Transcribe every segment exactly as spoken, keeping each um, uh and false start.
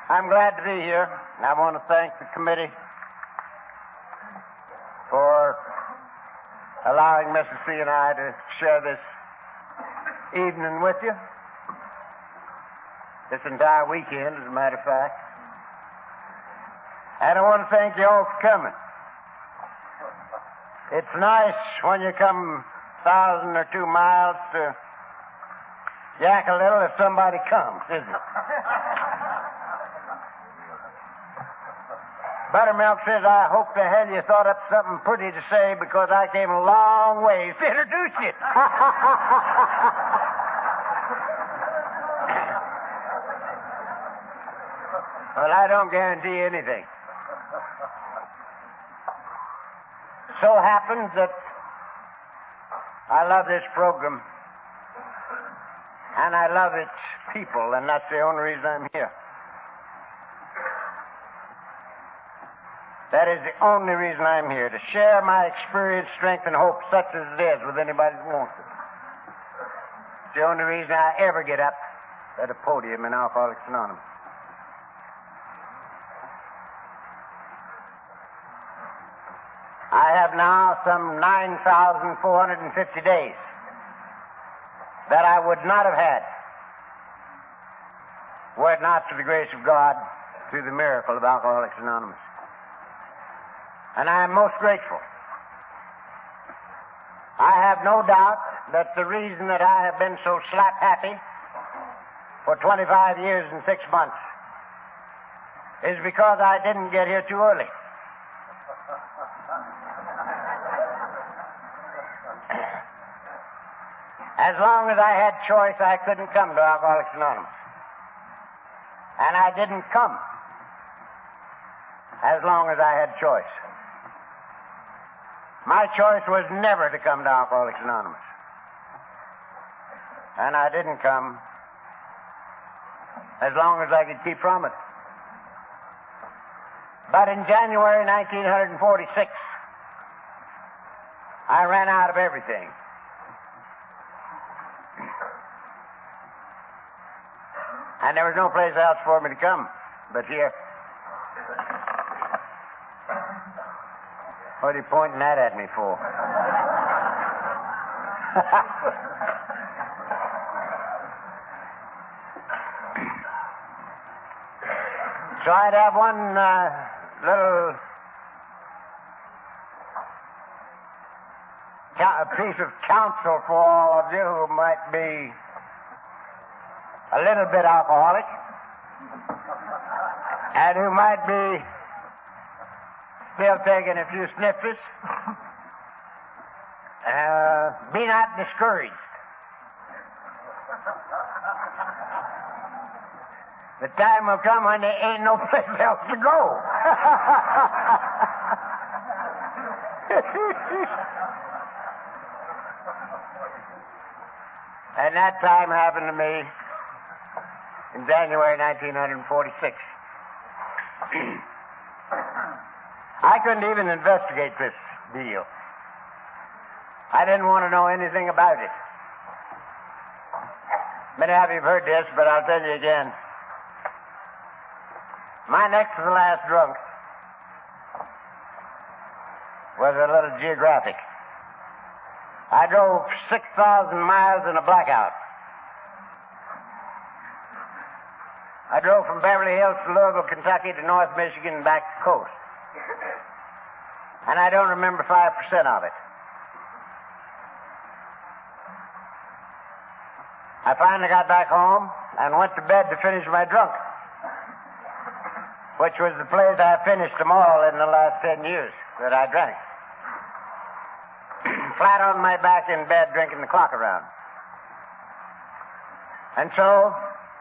I'm glad to be here. I want to thank the committee for allowing Missus C and I to share this evening with you. This entire weekend, as a matter of fact. And I want to thank you all for coming. It's nice when you come a thousand or two miles to yak a little if somebody comes, isn't it? Buttermilk says, I hope the hell you thought up something pretty to say because I came a long ways to introduce you. Well, I don't guarantee anything. So happens that I love this program, and I love its people, and that's the only reason I'm here. That is the only reason I'm here, to share my experience, strength, and hope, such as it is, with anybody that wants it. It's the only reason I ever get up at a podium in Alcoholics Anonymous. I have now some nine thousand four hundred fifty days that I would not have had were it not for the grace of God through the miracle of Alcoholics Anonymous. And I am most grateful. I have no doubt that the reason that I have been so slap happy for twenty-five years and six months is because I didn't get here too early. As long as I had choice, I couldn't come to Alcoholics Anonymous. And I didn't come as long as I had choice. My choice was never to come to Alcoholics Anonymous. And I didn't come as long as I could keep from it. But in January nineteen forty-six, I ran out of everything. And there was no place else for me to come but here. What are you pointing that at me for? So I'd have one uh, little a piece of counsel for all of you who might be a little bit alcoholic and who might be still taking a few sniffers. Uh, be not discouraged. The time will come when there ain't no place else to go. And that time happened to me in January nineteen forty-six. I couldn't even investigate this deal. I didn't want to know anything about it. Many of you have heard this, but I'll tell you again. My next to the last drunk was a little geographic. I drove six thousand miles in a blackout. I drove from Beverly Hills to Louisville, Kentucky to North Michigan and back to the coast. And I don't remember five percent of it. I finally got back home and went to bed to finish my drunk, which was the place I finished them all in the last ten years that I drank. Flat on my back in bed drinking the clock around. And so,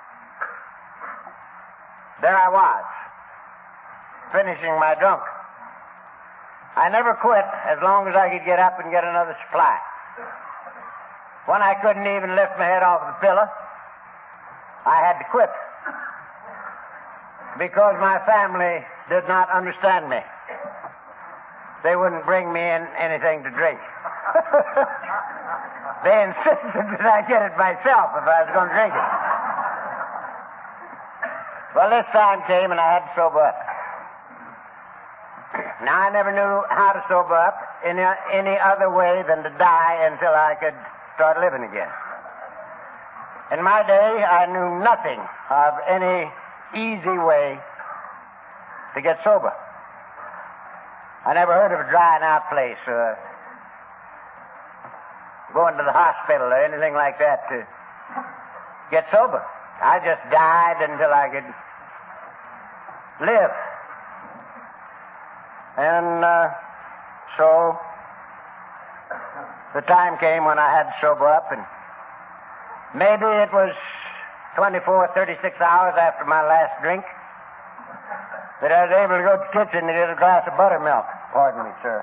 there I was, finishing my drunk. I never quit as long as I could get up and get another supply. When I couldn't even lift my head off the pillow, I had to quit. Because my family did not understand me. They wouldn't bring me in anything to drink. They insisted that I get it myself if I was going to drink it. Well, this time came and I had to sober up. Now, I never knew how to sober up in any other way than to die until I could start living again. In my day, I knew nothing of any easy way to get sober. I never heard of a drying out place or going to the hospital or anything like that to get sober. I just died until I could live. And uh, so the time came when I had to sober up, and maybe it was twenty-four, thirty-six hours after my last drink that I was able to go to the kitchen to get a glass of buttermilk. Pardon me, sir.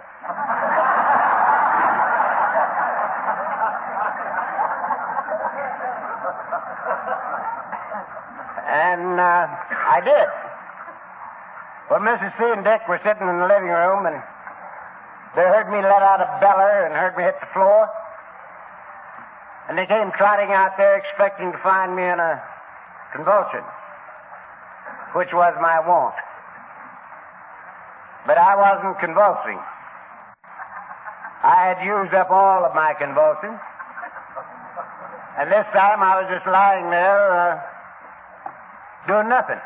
And uh, I did. Well, Missus C and Dick were sitting in the living room, and they heard me let out a beller and heard me hit the floor. And they came trotting out there expecting to find me in a convulsion, which was my wont. But I wasn't convulsing. I had used up all of my convulsions. And this time I was just lying there uh, doing nothing.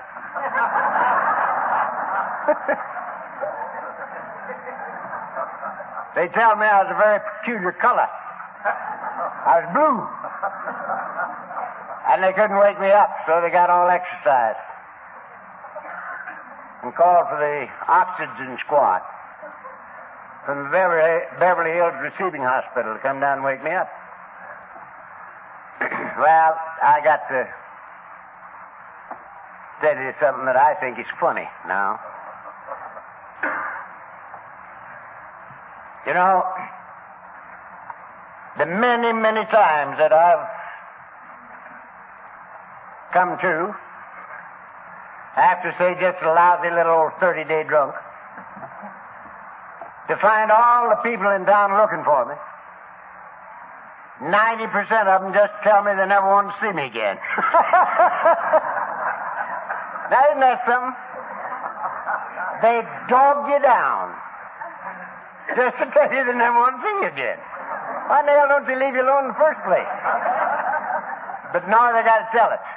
They tell me I was a very peculiar color. I was blue. And they couldn't wake me up, so they got all exercised and called for the oxygen squad from the Beverly, Beverly Hills Receiving Hospital to come down and wake me up. Well, I got to tell you something that I think is funny now. You know, the many, many times that I've come to after, say, just a lousy little old thirty-day drunk, to find all the people in town looking for me, ninety percent of them just tell me they never want to see me again. Now, isn't that something? They dog you down just to tell you they never want to see you again. Why the hell don't they leave you alone in the first place? But no, they got to tell it.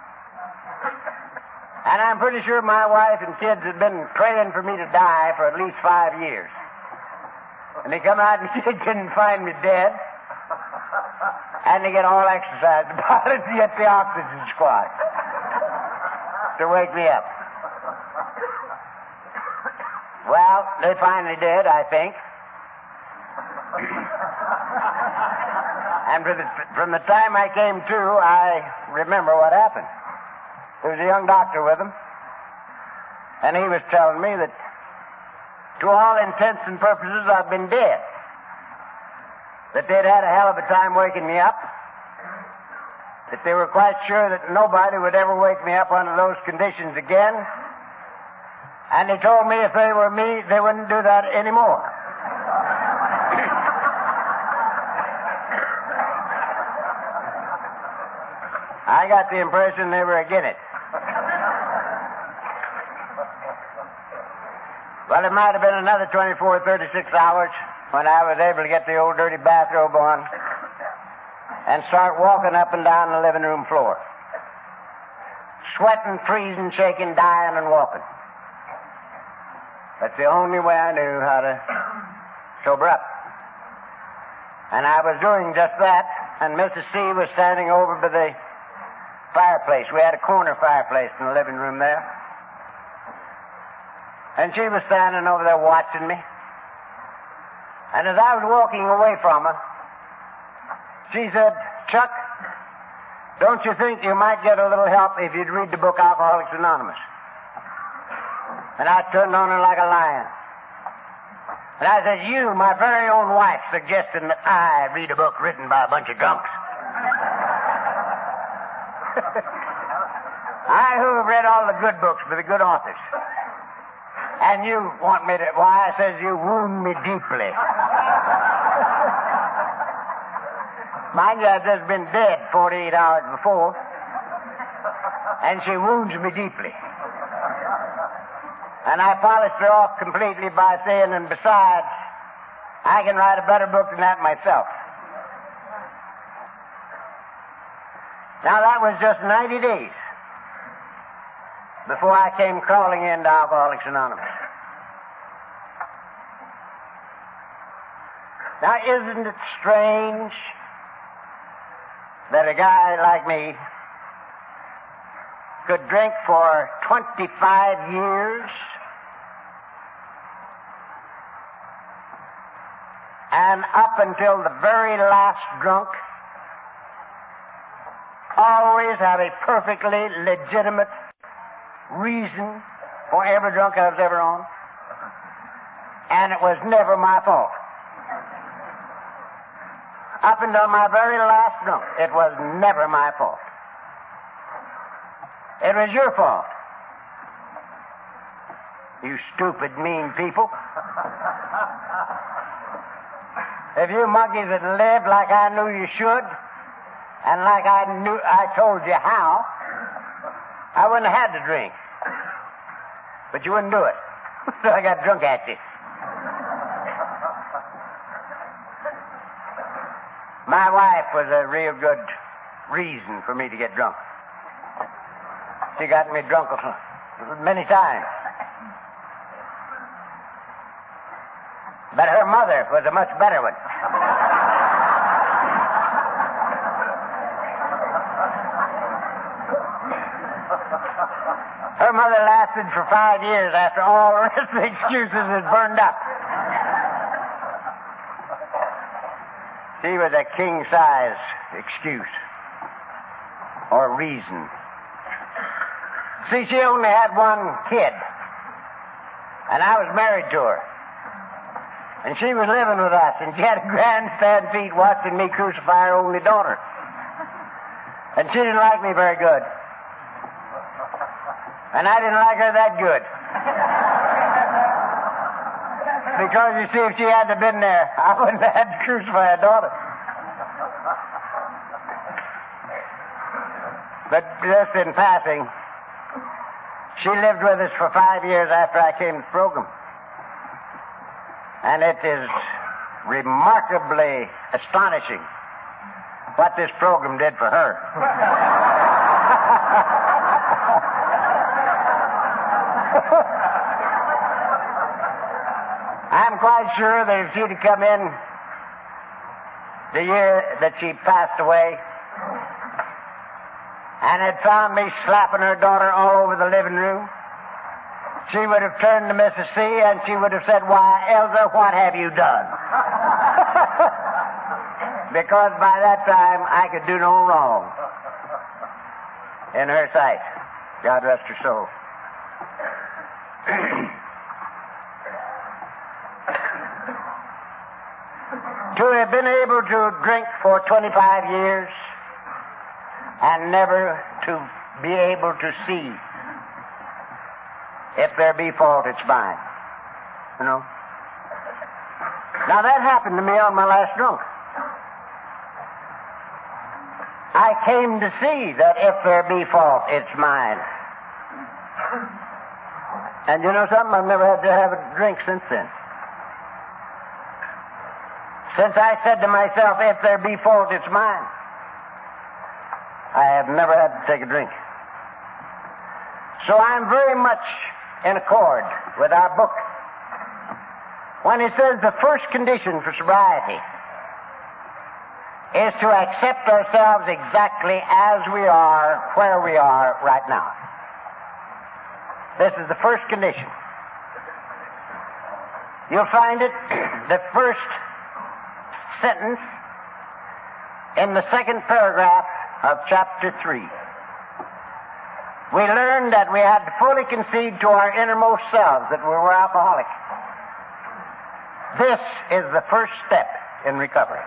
And I'm pretty sure my wife and kids have been praying for me to die for at least five years. And they come out and they couldn't find me dead. And they get all exercised about it to get the oxygen squad to wake me up. Well, they finally did, I think. And for the, from the time I came to, I remember what happened. There was a young doctor with him, and he was telling me that to all intents and purposes I've been dead. That they'd had a hell of a time waking me up. That they were quite sure that nobody would ever wake me up under those conditions again. And they told me if they were me, they wouldn't do that anymore. I got the impression they were against it. Well, it might have been another twenty-four, thirty-six hours when I was able to get the old dirty bathrobe on and start walking up and down the living room floor. Sweating, freezing, shaking, dying, and walking. That's the only way I knew how to sober up. And I was doing just that, and Missus C was standing over by the fireplace. We had a corner fireplace in the living room there. And she was standing over there watching me. And as I was walking away from her, she said, "Chuck, don't you think you might get a little help if you'd read the book Alcoholics Anonymous?" And I turned on her like a lion. And I said, "You, my very own wife, suggesting that I read a book written by a bunch of drunks." I who have read all the good books by the good authors. And you want me to... Why, I says you wound me deeply. Mind you, I've just been dead forty-eight hours before. And she wounds me deeply. And I polished her off completely by saying, and besides, I can write a better book than that myself. Now, that was just ninety days before I came crawling into Alcoholics Anonymous. Now, isn't it strange that a guy like me could drink for twenty-five years and up until the very last drunk always have a perfectly legitimate reason for every drunk I was ever on, and it was never my fault. Up until my very last drunk, it was never my fault. It was your fault. You stupid, mean people. If you monkeys had lived like I knew you should, and like I knew I told you how, I wouldn't have had to drink. But you wouldn't do it. So I got drunk at you. My wife was a real good reason for me to get drunk. She got me drunk many times. But her mother was a much better one. Her mother lasted for five years after all the rest of the excuses had burned up. She was a king-size excuse or reason. See, she only had one kid, and I was married to her. And she was living with us, and she had a grandstand seat watching me crucify her only daughter. And she didn't like me very good. And I didn't like her that good. Because, you see, if she hadn't been there, I wouldn't have had to crucify a daughter. But just in passing, she lived with us for five years after I came to the program. And it is remarkably astonishing what this program did for her. I'm quite sure that if she'd have come in the year that she passed away and had found me slapping her daughter all over the living room, she would have turned to Missus C and she would have said, "Why, Elza, what have you done?" Because by that time I could do no wrong in her sight. God rest her soul. To have been able to drink for twenty-five years and never to be able to see if there be fault, it's mine. You know? Now that happened to me on my last drunk. I came to see that if there be fault, it's mine. And you know something? I've never had to have a drink since then. Since I said to myself, if there be fault, it's mine, I have never had to take a drink. So I'm very much in accord with our book when it says the first condition for sobriety is to accept ourselves exactly as we are, where we are right now. This is the first condition. You'll find it, the first sentence in the second paragraph of chapter three. We learned that we had to fully concede to our innermost selves that we were alcoholics. This is the first step in recovery.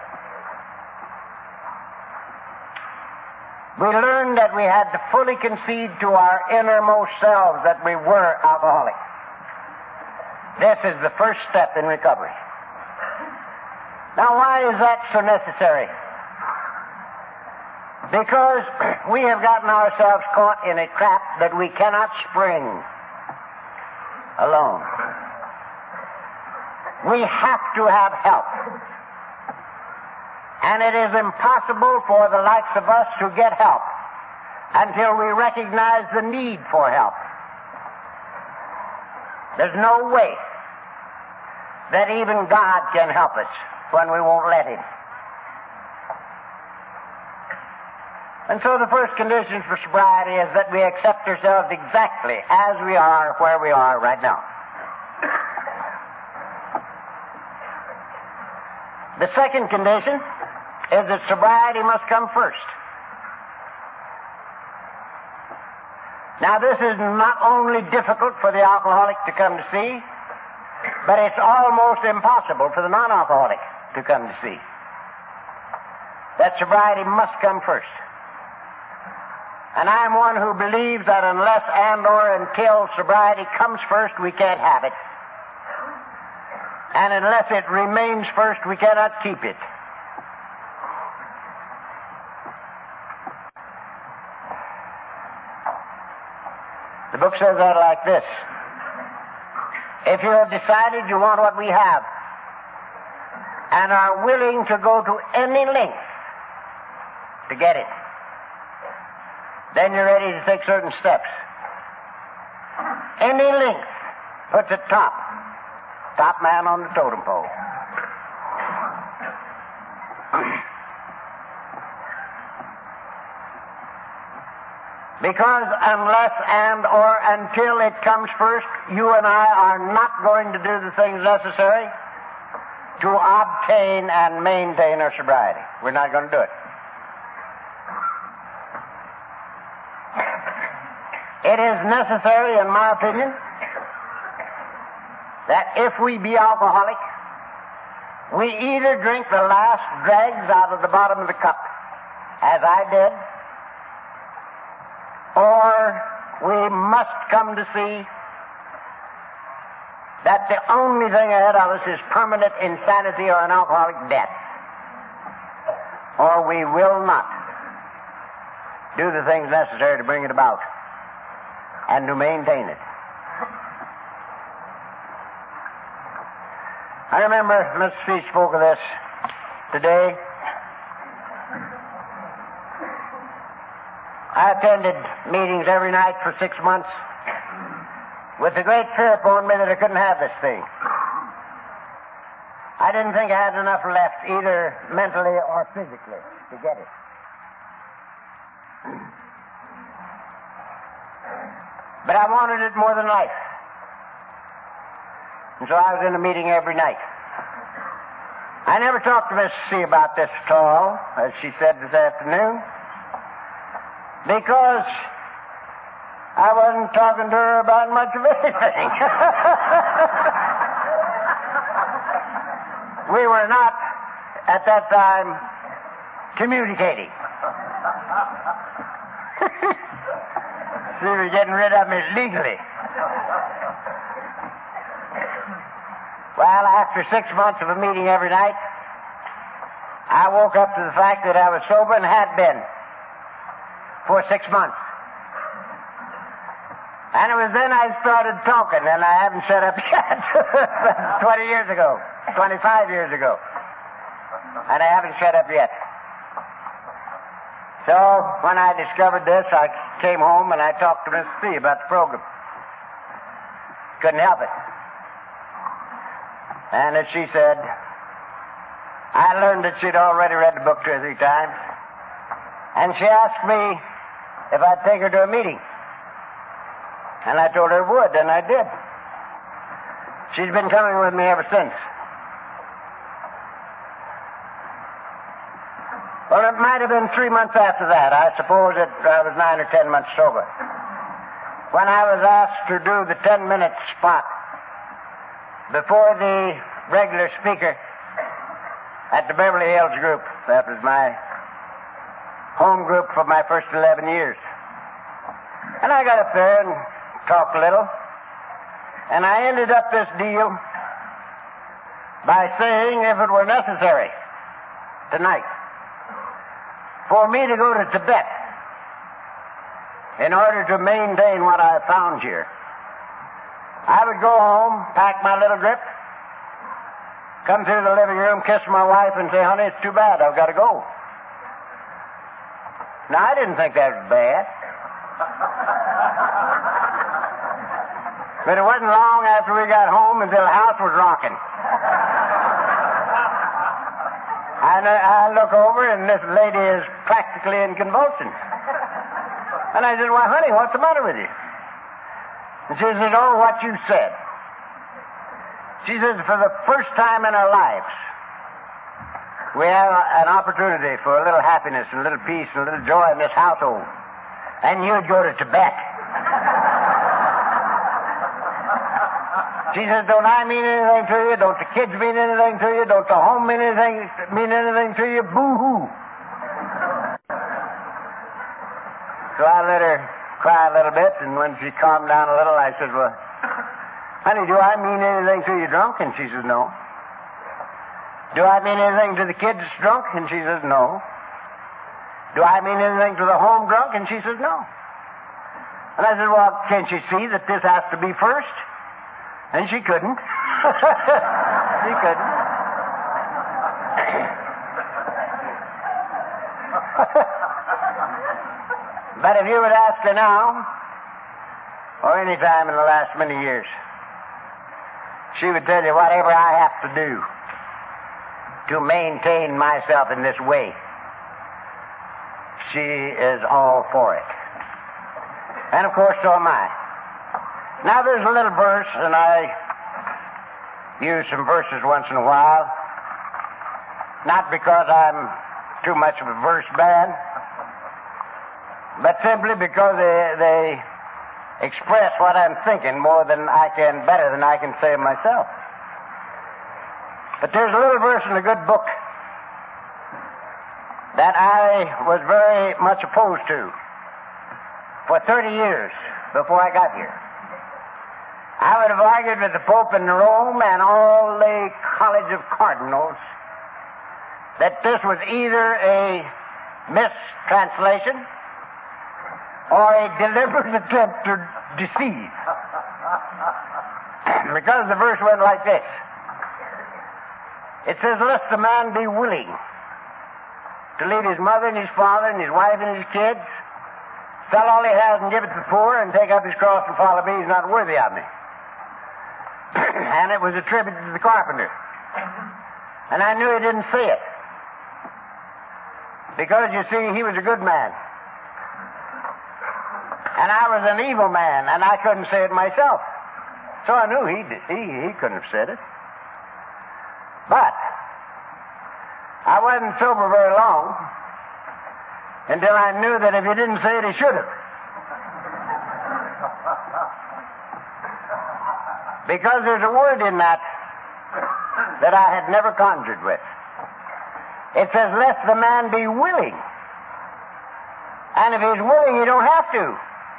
We learned that we had to fully concede to our innermost selves that we were alcoholics. This is the first step in recovery. Now, why is that so necessary? Because we have gotten ourselves caught in a trap that we cannot spring alone. We have to have help. And it is impossible for the likes of us to get help until we recognize the need for help. There's no way that even God can help us when we won't let Him. And so the first condition for sobriety is that we accept ourselves exactly as we are, where we are right now. The second condition is that sobriety must come first. Now, this is not only difficult for the alcoholic to come to see, but it's almost impossible for the non-alcoholic to come to see. That sobriety must come first. And I'm one who believes that unless and or until sobriety comes first, we can't have it. And unless it remains first, we cannot keep it. The book says that like this. If you have decided you want what we have and are willing to go to any length to get it, then you're ready to take certain steps. Any length puts it top. Top man on the totem pole. Because unless and or until it comes first, you and I are not going to do the things necessary to obtain and maintain our sobriety. We're not going to do it. It is necessary, in my opinion, that if we be alcoholic, we either drink the last dregs out of the bottom of the cup, as I did, or we must come to see that the only thing ahead of us is permanent insanity or an alcoholic death. Or we will not do the things necessary to bring it about and to maintain it. I remember Mister C spoke of this today. I attended meetings every night for six months with the great fear upon me that I couldn't have this thing. I didn't think I had enough left, either mentally or physically, to get it. But I wanted it more than life. And so I was in a meeting every night. I never talked to Miss C about this at all, as she said this afternoon, because I wasn't talking to her about much of anything. We were not, at that time, communicating. See, we're getting rid of me legally. Well, after six months of a meeting every night, I woke up to the fact that I was sober and had been for six months. And it was then I started talking, and I haven't shut up yet. twenty years ago, twenty-five years ago. And I haven't shut up yet. So, when I discovered this, I came home and I talked to Miss C about the program. Couldn't help it. And as she said, I learned that she'd already read the book two or three times. And she asked me if I'd take her to a meeting. And I told her I would, and I did. She's been coming with me ever since. Well, it might have been three months after that. I suppose that I was nine or ten months sober, when I was asked to do the ten-minute spot before the regular speaker at the Beverly Hills group. That was my home group for my first eleven years. And I got up there and talked a little, and I ended up this deal by saying, if it were necessary, tonight, for me to go to Tibet in order to maintain what I found here. I would go home, pack my little grip, come through the living room, kiss my wife, and say, honey, it's too bad. I've got to go. Now, I didn't think that was bad. But it wasn't long after we got home until the house was rocking. And I look over, and this lady is practically in convulsions. And I said, why, honey, what's the matter with you? And she said, oh, what you said. She says, for the first time in our lives, we have an opportunity for a little happiness and a little peace and a little joy in this household. And you'd go to Tibet. She says, don't I mean anything to you? Don't the kids mean anything to you? Don't the home mean anything, mean anything to you? Boo-hoo. So I let her cry a little bit, and when she calmed down a little, I said, well, honey, do I mean anything to you drunk? And she says, no. Do I mean anything to the kids drunk? And she says, no. Do I mean anything to the home drunk? And she says, no. And I said, well, can't you see that this has to be first? And she couldn't. She couldn't. But if you would ask her now, or any time in the last many years, she would tell you whatever I have to do to maintain myself in this way, she is all for it. And of course, so am I. Now there's a little verse, and I use some verses once in a while, not because I'm too much of a verse man, but simply because they, they express what I'm thinking more than I can, better than I can say myself. But there's a little verse in a good book that I was very much opposed to for thirty years before I got here. I would have argued with the Pope in Rome and all the College of Cardinals that this was either a mistranslation or a deliberate attempt to deceive. Because the verse went like this. It says, lest a man be willing to leave his mother and his father and his wife and his kids, sell all he has and give it to the poor, and take up his cross and follow me, he's not worthy of me. And it was attributed to the carpenter. And I knew he didn't say it. Because, you see, he was a good man. And I was an evil man, and I couldn't say it myself. So I knew he, he, he couldn't have said it. But I wasn't sober very long until I knew that if he didn't say it, he should have. Because there's a word in that that I had never conjured with. It says, lest the man be willing. And if he's willing, he don't have to.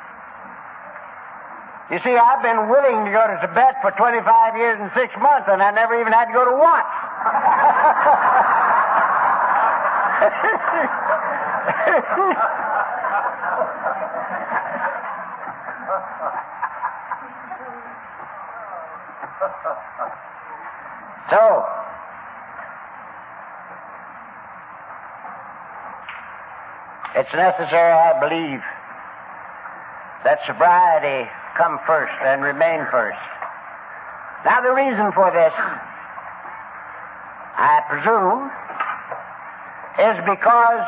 You see, I've been willing to go to Tibet for twenty-five years and six months, and I never even had to go to once. So, it's necessary, I believe, that sobriety come first and remain first. Now, the reason for this, I presume, is because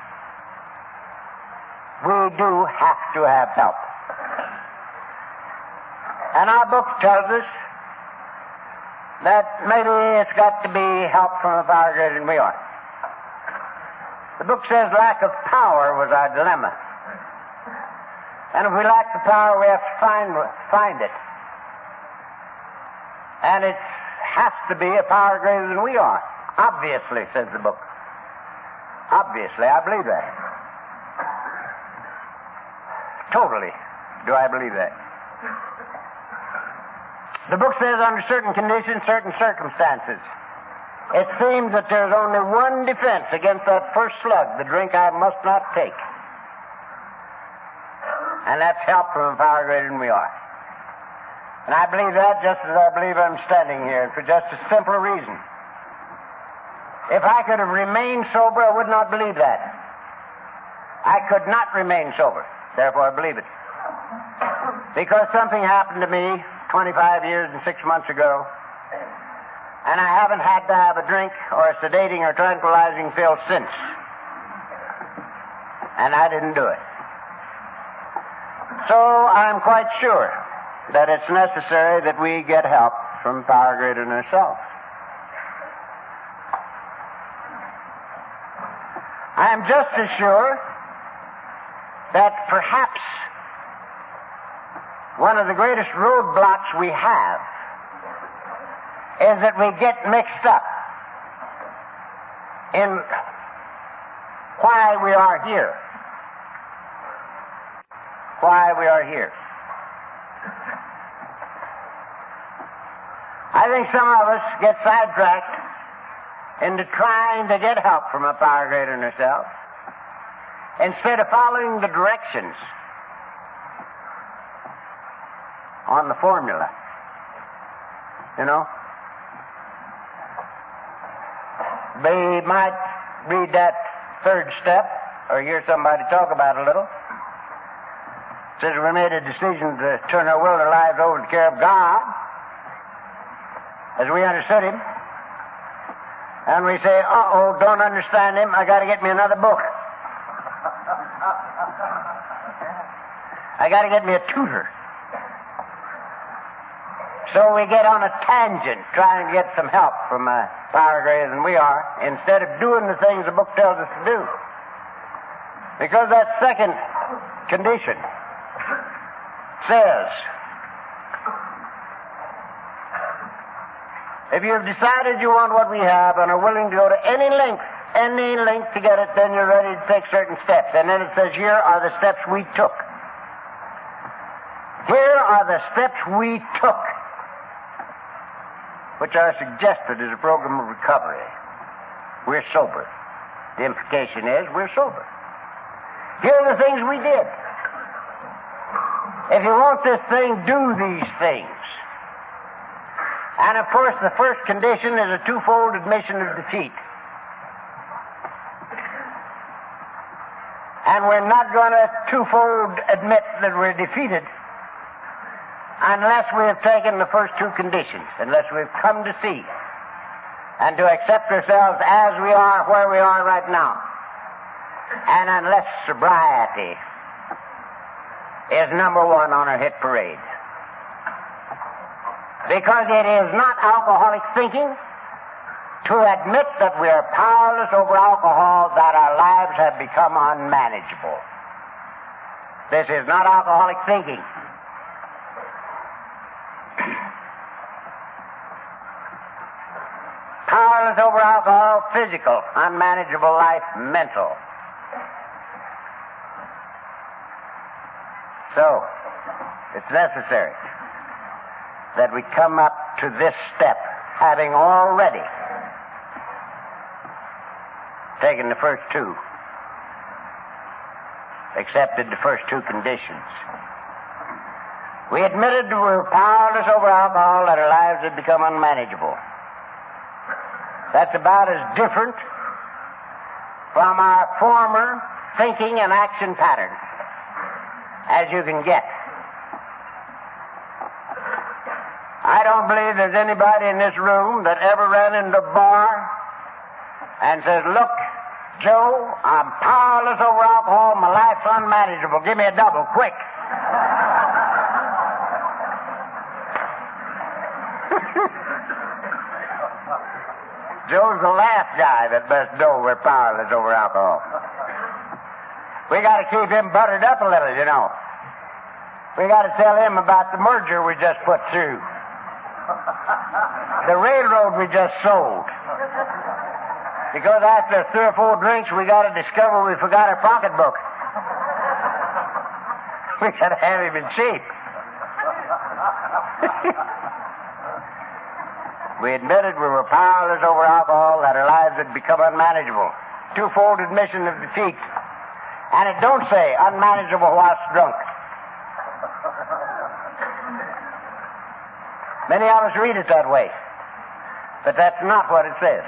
we do have to have help. And our book tells us that maybe it's got to be help from a power greater than we are. The book says lack of power was our dilemma. And if we lack the power, we have to find, find it. And it has to be a power greater than we are. Obviously, says the book. Obviously, I believe that. Totally do I believe that. The book says under certain conditions, certain circumstances, It seems that there's only one defense against that first slug, the drink I must not take. And that's help from a power greater than we are. And I believe that just as I believe I'm standing here, for just a simple reason. If I could have remained sober, I would not believe that. I could not remain sober. Therefore, I believe it. Because something happened to me twenty-five years and six months ago, and I haven't had to have a drink or a sedating or tranquilizing pill since. And I didn't do it. So I'm quite sure that it's necessary that we get help from power greater than ourselves. I am just as sure that perhaps one of the greatest roadblocks we have is that we get mixed up in why we are here. Why we are here. I think some of us get sidetracked into trying to get help from a power greater than ourselves instead of following the directions on the formula. You know? We might read that third step or hear somebody talk about it a little. It says we made a decision to turn our will and our lives over to the care of God as we understood Him. And we say, uh-oh, don't understand Him, I got to get me another book. I got to get me a tutor. So we get on a tangent trying to get some help from a power greater than we are instead of doing the things the book tells us to do. Because that second condition says, if you've decided you want what we have and are willing to go to any length, any length to get it, then you're ready to take certain steps. And then it says, here are the steps we took. Here are the steps we took, which are suggested as a program of recovery. We're sober. The implication is we're sober. Here are the things we did. If you want this thing, do these things. And of course, the first condition is a twofold admission of defeat. And we're not going to twofold admit that we're defeated unless we have taken the first two conditions, unless we've come to see and to accept ourselves as we are, where we are right now, and unless sobriety is number one on our hit parade. Because it is not alcoholic thinking to admit that we are powerless over alcohol, that our lives have become unmanageable. This is not alcoholic thinking. Powerless over alcohol, physical, unmanageable life, mental. So, it's necessary that we come up to this step, having already taken the first two, accepted the first two conditions. We admitted that we were powerless over alcohol, that our lives had become unmanageable. That's about as different from our former thinking and action pattern as you can get. I don't believe there's anybody in this room that ever ran into a bar and says, look, Joe, I'm powerless over alcohol, my life's unmanageable, give me a double, quick. Joe's the last guy that best know we're powerless over alcohol. We got to keep him buttered up a little, you know. We got to tell him about the merger we just put through. The railroad we just sold. Because after three or four drinks, we got to discover we forgot our pocketbook. We got to have him in shape. We admitted we were powerless over alcohol, that our lives had become unmanageable. Twofold admission of defeat. And it don't say unmanageable whilst drunk. Many of us read it that way. But that's not what it says.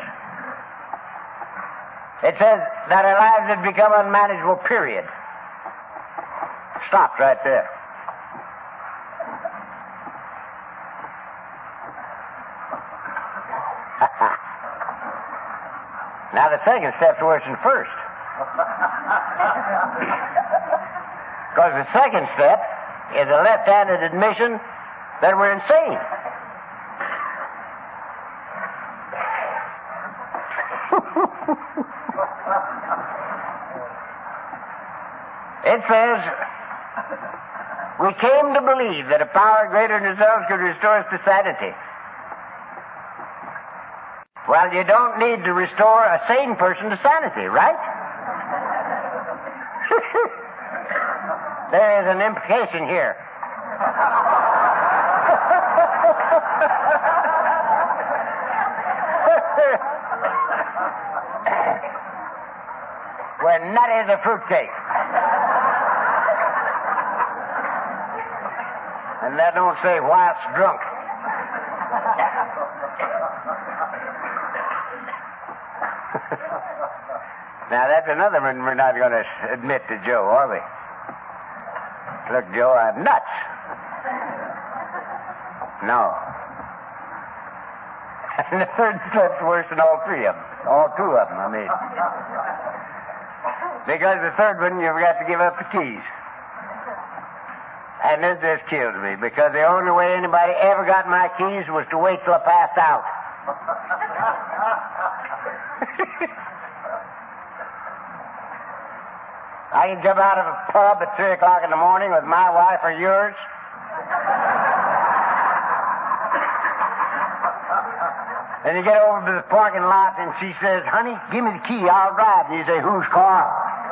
It says that our lives had become unmanageable, period. Stops right there. Now the second step's worse than first. Because the second step is a left-handed admission that we're insane. It says, we came to believe that a power greater than ourselves could restore us to sanity. Well, you don't need to restore a sane person to sanity, right? There is an implication here. We're nutty as a fruitcake. And that don't say whilst drunk. Now, that's another one we're not going to admit to Joe, are we? Look, Joe, I'm nuts. No. And the third step's worse than all three of them. All two of them, I mean. Because the third one, you've got to give up the keys. And this just kills me, because the only way anybody ever got my keys was to wait till I passed out. I can come out of a pub at three o'clock in the morning with my wife or yours. Then you get over to the parking lot and she says, honey, give me the key, I'll drive. And you say, whose car?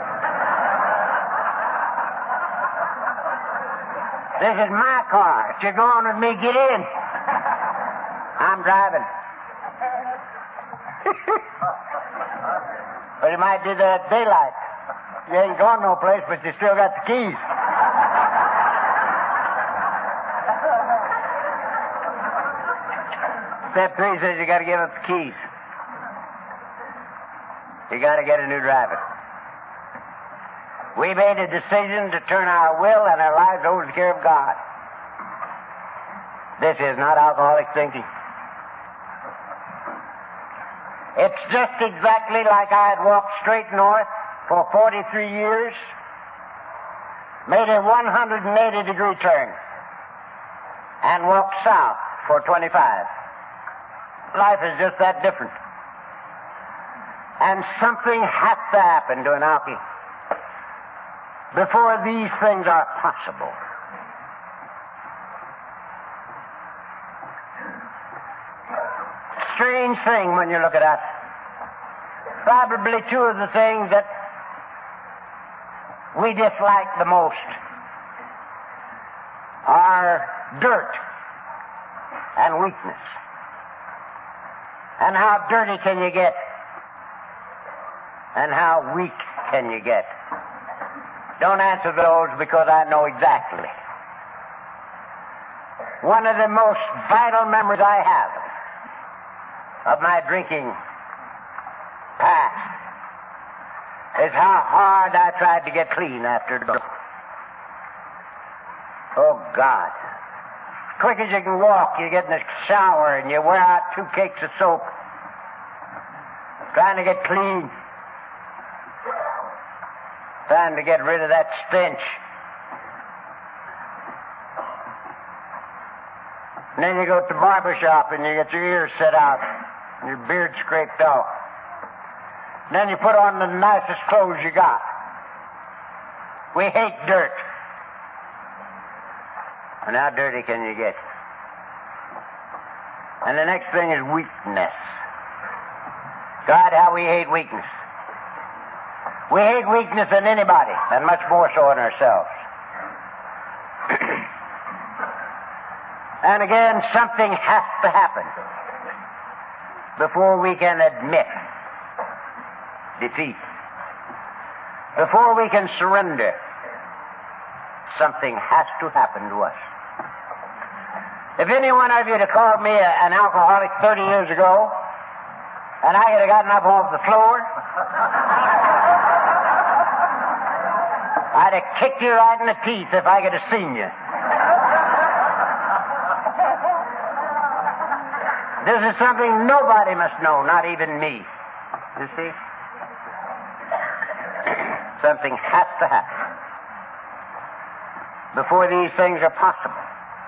This is my car. If you're going with me, get in. I'm driving. But you might do that at daylight. You ain't going no place, but you still got the keys. Step three says you got to give up the keys. You got to get a new driver. We made a decision to turn our will and our lives over to the care of God. This is not alcoholic thinking. It's just exactly like I had walked straight north for forty-three years, made a one hundred eighty degree turn, and walked south for twenty-five. Life is just that different. And something has to happen to an alkie before these things are possible. Strange thing when you look at us. Probably two of the things that we dislike the most are dirt and weakness. And how dirty can you get? And how weak can you get? Don't answer those because I know exactly. One of the most vital memories I have of my drinking past is how hard I tried to get clean after drunk. Oh, God. Quick as you can walk, you get in the shower and you wear out two cakes of soap trying to get clean, trying to get rid of that stench. And then you go to the barber shop and you get your ears set out and your beard scraped off. And then you put on the nicest clothes you got. We hate dirt. And how dirty can you get? And the next thing is weakness. God, how we hate weakness. We hate weakness in anybody, and much more so in ourselves. And again, something has to happen before we can admit defeat, before we can surrender, something has to happen to us. If any one of you had called me a, an alcoholic thirty years ago, and I had gotten up off the floor, I'd have kicked you right in the teeth if I could have seen you. This is something nobody must know, not even me. You see? Something has to happen before these things are possible.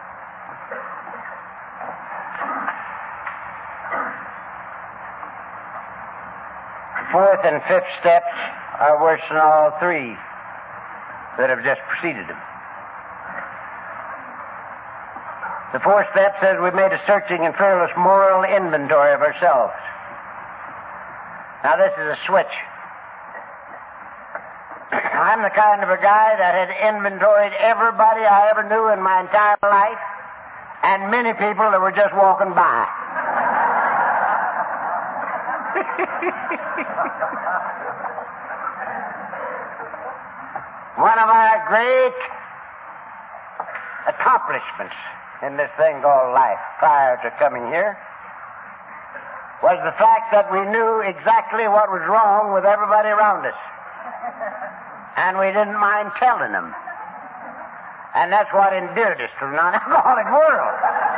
Fourth and fifth steps are worse than all three that have just preceded them. The fourth step says we've made a searching and fearless moral inventory of ourselves. Now this is a switch. I'm the kind of a guy that had inventoried everybody I ever knew in my entire life, and many people that were just walking by. One of our great accomplishments in this thing called life prior to coming here was the fact that we knew exactly what was wrong with everybody around us. And we didn't mind telling them. And that's what endeared us to the non-alcoholic world.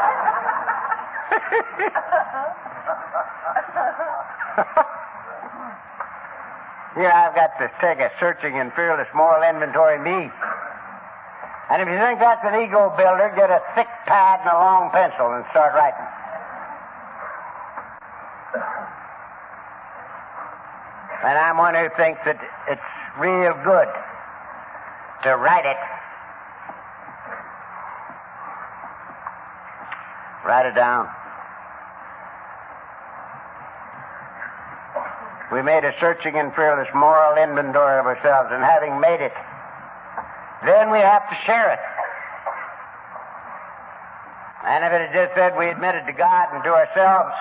Here I've got to take a searching and fearless moral inventory of me. And if you think that's an ego builder, get a thick pad and a long pencil and start writing. And I'm one who thinks that it's real good to write it. Write it down. We made a searching and fearless moral inventory of ourselves, and having made it, then we have to share it. And if it had just said we admitted to God and to ourselves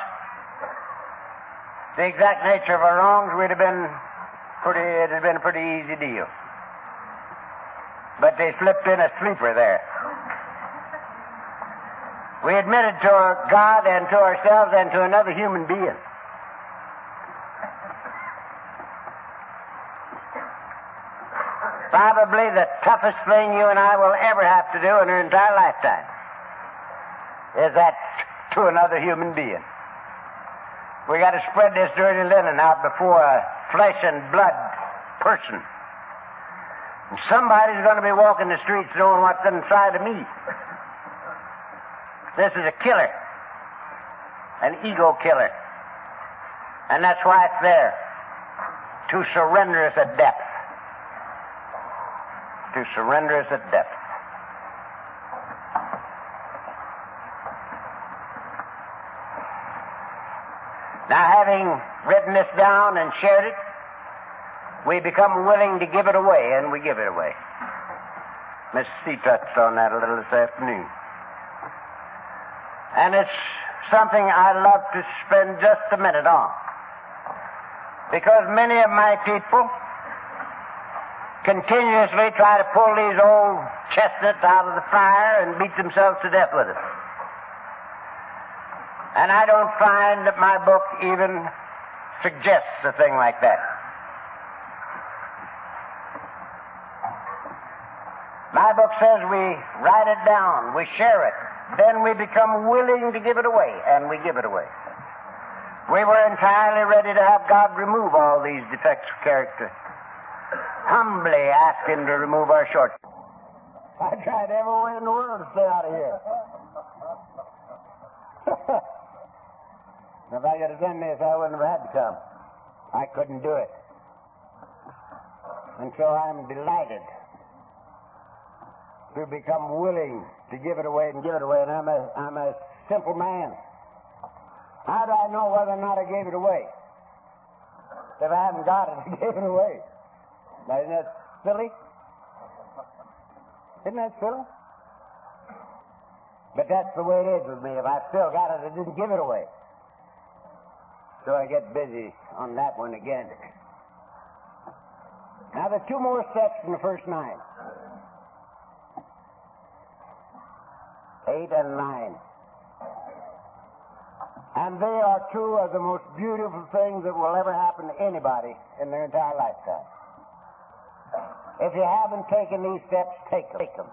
the exact nature of our wrongs, we'd have been pretty, it'd have been a pretty easy deal. But they slipped in a sleeper there. We admitted to our God and to ourselves and to another human being. Probably the toughest thing you and I will ever have to do in our entire lifetime is that to another human being. We got to spread this dirty linen out before a flesh and blood person. And somebody's going to be walking the streets knowing what's inside of me. This is a killer, an ego killer. And that's why it's there, to surrender us at depth. To surrender us at depth. Now, having written this down and shared it, we become willing to give it away, and we give it away. Miss C touched on that a little this afternoon. And it's something I'd love to spend just a minute on. Because many of my people continuously try to pull these old chestnuts out of the fire and beat themselves to death with it. And I don't find that my book even suggests a thing like that. My book says we write it down, we share it, then we become willing to give it away, and we give it away. We were entirely ready to have God remove all these defects of character. Humbly ask Him to remove our shortcomings. I tried every way in the world to stay out of here. If I could have done this, I wouldn't have had to come. I couldn't do it. And so I'm delighted to become willing to give it away and give it away. And I'm a, I'm a simple man. How do I know whether or not I gave it away? If I haven't got it, I gave it away. Now, isn't that silly? Isn't that silly? But that's the way it is with me. If I still got it, I didn't give it away. so I get busy on that one again. Now, there's two more steps in the first nine. Eight and nine. And they are two of the most beautiful things that will ever happen to anybody in their entire lifetime. If you haven't taken these steps, take them. Take them.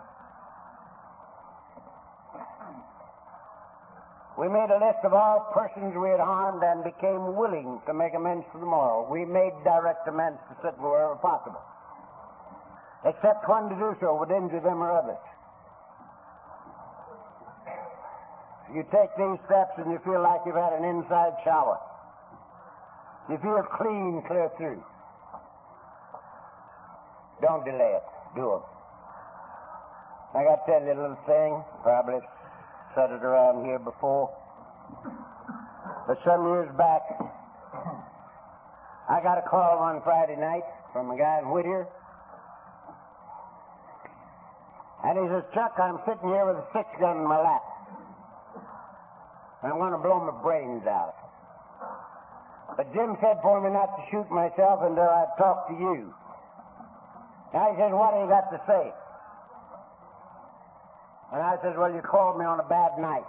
We made a list of all persons we had harmed and became willing to make amends to them all. We made direct amends to such wherever possible, except one to do so would injure them or others. You take these steps and you feel like you've had an inside shower. You feel clean clear through. Don't delay it. Do them. I got to tell you a little thing. Probably said it around here before. But some years back, I got a call one Friday night from a guy in Whittier. And he says, Chuck, I'm sitting here with a six gun in my lap. And I'm going to blow my brains out. But Jim said for me not to shoot myself until I'd talk to you. And I said, what have you got to say? And I said, well, you called me on a bad night.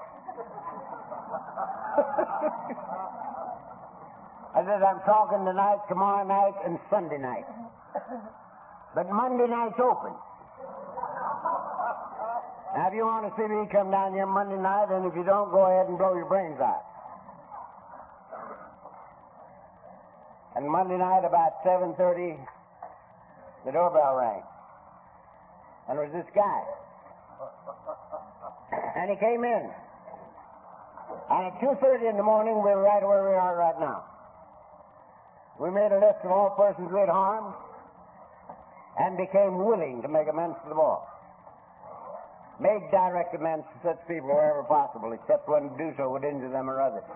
I said, I'm talking tonight, tomorrow night, and Sunday night. But Monday night's open. Now, if you want to see me, come down here Monday night, and if you don't, go ahead and blow your brains out. And Monday night, about seven thirty, the doorbell rang. And it was this guy. And he came in. And at two thirty in the morning, we were right where we are right now. We made a list of all persons we had harmed and became willing to make amends to them all. Made direct amends to such people wherever possible, except when to do so would injure them or others.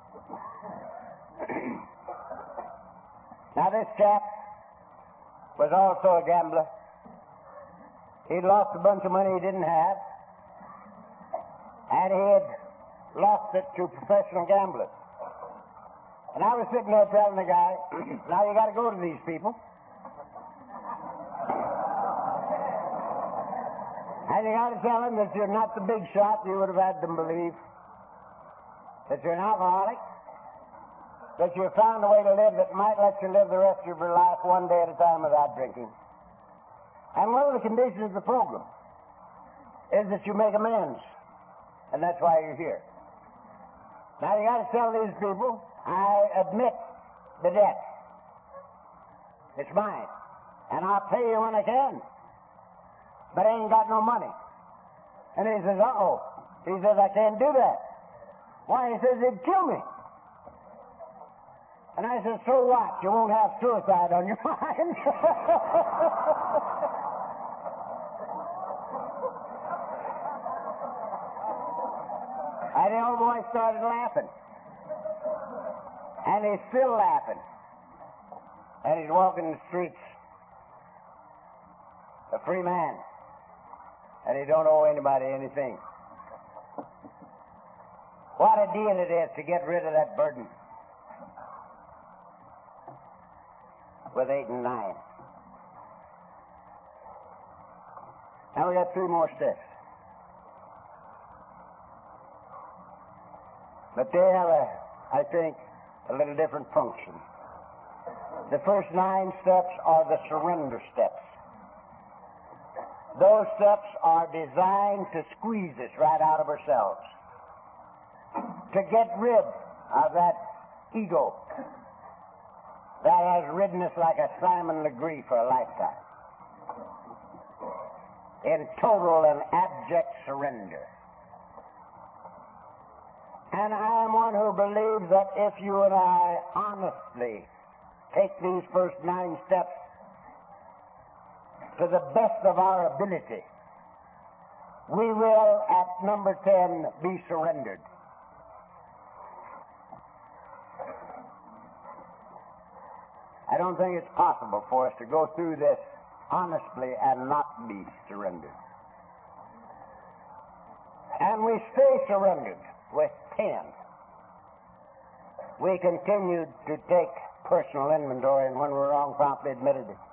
Now, this chap was also a gambler. He'd lost a bunch of money he didn't have, and he had lost it to professional gamblers. And I was sitting there telling the guy, now you got to go to these people, and you got to tell them that you're not the big shot you would have had them believe, that you're an alcoholic, that you found a way to live that might let you live the rest of your life one day at a time without drinking. And one of the conditions of the program is that you make amends. And that's why you're here. Now, you got to tell these people, I admit the debt. It's mine. And I'll pay you when I can. But I ain't got no money. And he says, uh-oh. He says, I can't do that. Why? He says, it'd kill me. And I said, so what? You won't have suicide on your mind. And the old boy started laughing. And he's still laughing. And he's walking the streets. A free man. And he don't owe anybody anything. What a deal it is to get rid of that burden. With eight and nine. Now we got three more steps. But they have, a, I think, a little different function. The first nine steps are the surrender steps. Those steps are designed to squeeze us right out of ourselves. To get rid of that ego that has ridden us like a Simon Legree for a lifetime. In total and abject surrender. And I am one who believes that if you and I honestly take these first nine steps to the best of our ability, we will, at number ten, be surrendered. I don't think it's possible for us to go through this honestly and not be surrendered. And we stay surrendered with ten. we continued to take personal inventory, and when we were wrong, promptly admitted it.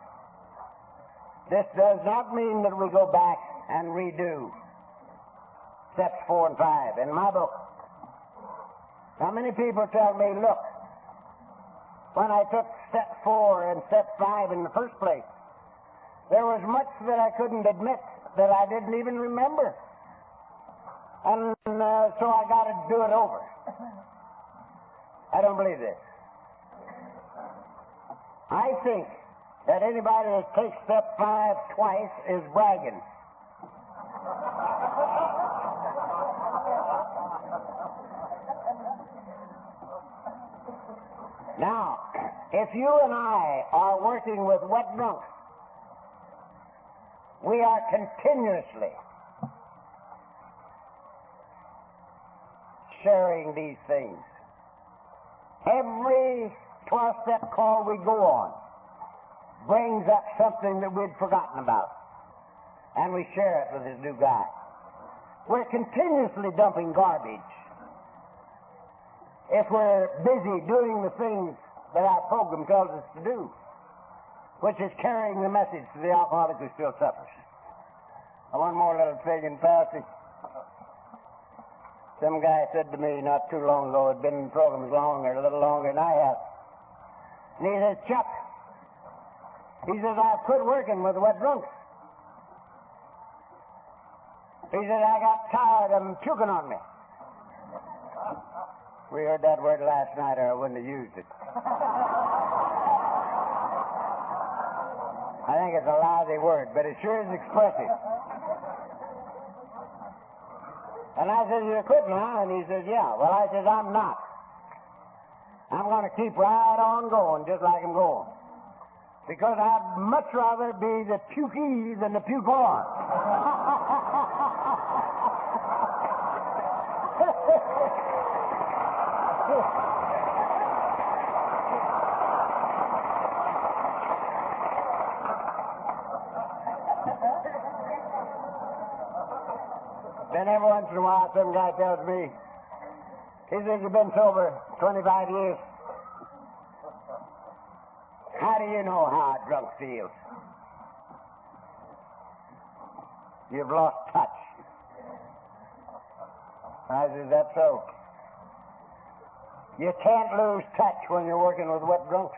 This does not mean that we go back and redo steps four and five. In my book, now many people tell me, look, when I took step four and step five in the first place, there was much that I couldn't admit, that I didn't even remember. And uh, so I got to do it over. I don't believe this. I think that anybody that takes step five twice is bragging. Now, if you and I are working with wet drunks, we are continuously sharing these things. Every twelve-step call we go on brings up something that we'd forgotten about, and we share it with this new guy. We're continuously dumping garbage if we're busy doing the things that our program tells us to do, which is carrying the message to the alcoholic who still suffers. One more little thing in passing. Some guy said to me not too long ago, had been in programs longer, a little longer than I have. And he says, Chuck, he says, I've quit working with the wet drunks. He said, I got tired of them puking on me. We heard that word last night, or I wouldn't have used it. I think it's a lousy word, but it sure is expressive. And I said, you're quitting now? And he says, yeah. Well, I says, I'm not. I'm going to keep right on going just like I'm going. Because I'd much rather be the pukey than the puke on. Then every once in a while, some guy tells me, he says, you've been sober twenty-five years. How do you know how a drunk feels? You've lost touch. I said, that's so. You can't lose touch when you're working with wet drunks.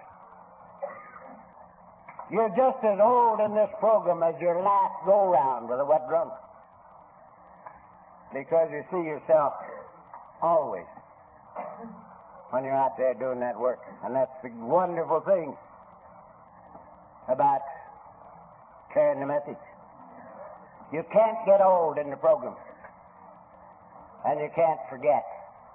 You're just as old in this program as your last go-round with a wet drunk. Because you see yourself always when you're out there doing that work. And that's the wonderful thing about carrying the message. You can't get old in the program. And you can't forget.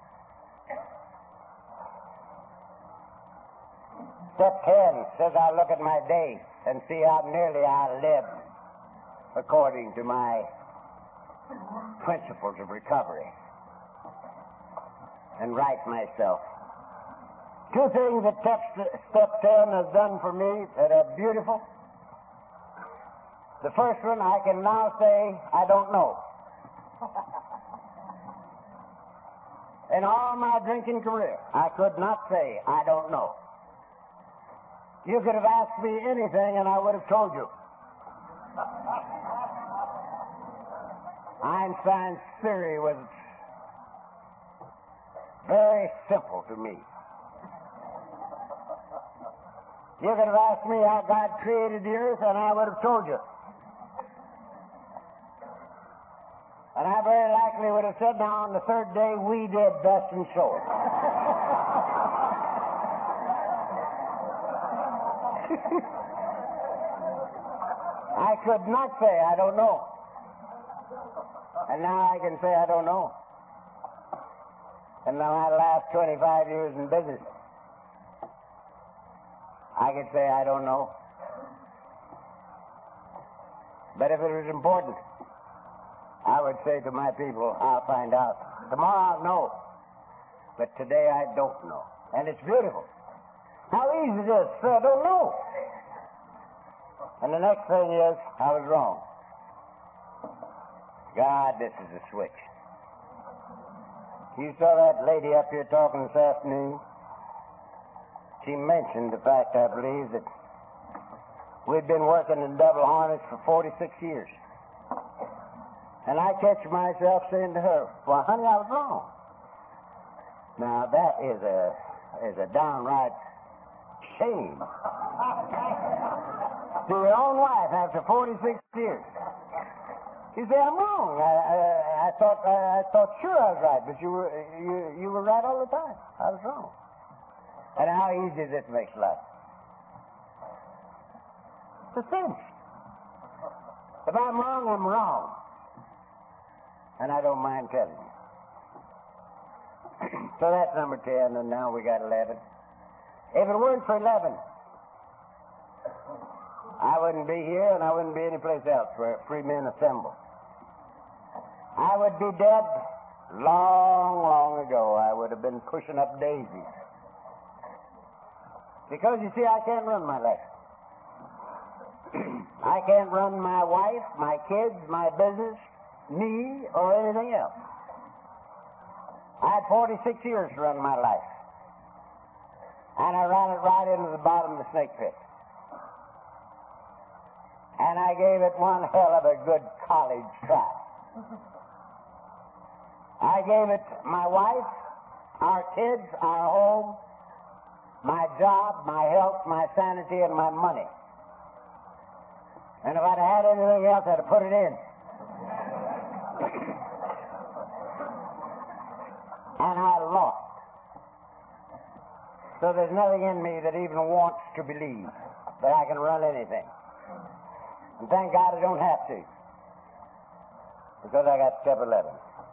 Step ten says I look at my day and see how nearly I lived according to my principles of recovery and right myself. Two things that step ten has done for me that are beautiful. The first one, I can now say, I don't know. In all my drinking career, I could not say, I don't know. You could have asked me anything and I would have told you. Einstein's theory was very simple to me. You could have asked me how God created the earth and I would have told you. And I very likely would have said, now on the third day we did best and so. I could not say I don't know. And now I can say I don't know. And now my last twenty-five years in business, I could say I don't know. But if it was important, I would say to my people, I'll find out. Tomorrow I'll know. But today I don't know. And it's beautiful. How easy it is to say I don't know. And the next thing is, I was wrong. God, this is a switch. You saw that lady up here talking this afternoon? She mentioned the fact, I believe, that we'd been working in double harness for forty-six years. And I catch myself saying to her, well, honey, I was wrong. Now, that is a is a downright shame. To your own wife after forty-six years. You say, I'm wrong. I, I, I thought I, I thought sure I was right, but you were you, you were right all the time. I was wrong. And how easy this makes life. It's a cinch. If I'm wrong, I'm wrong. And I don't mind telling you. So that's number ten, and now we got eleven. If it weren't for eleven, I wouldn't be here, and I wouldn't be anyplace else where free men assemble. I would be dead long, long ago. I would have been pushing up daisies. Because, you see, I can't run my life. I can't run my wife, my kids, my business, me, or anything else. I had forty-six years to run my life. And I ran it right into the bottom of the snake pit. And I gave it one hell of a good college try. I gave it my wife, our kids, our home, my job, my health, my sanity, and my money. And if I'd had anything else, I'd have put it in. And I lost. So there's nothing in me that even wants to believe that I can run anything. And thank God I don't have to. Because I got step eleven.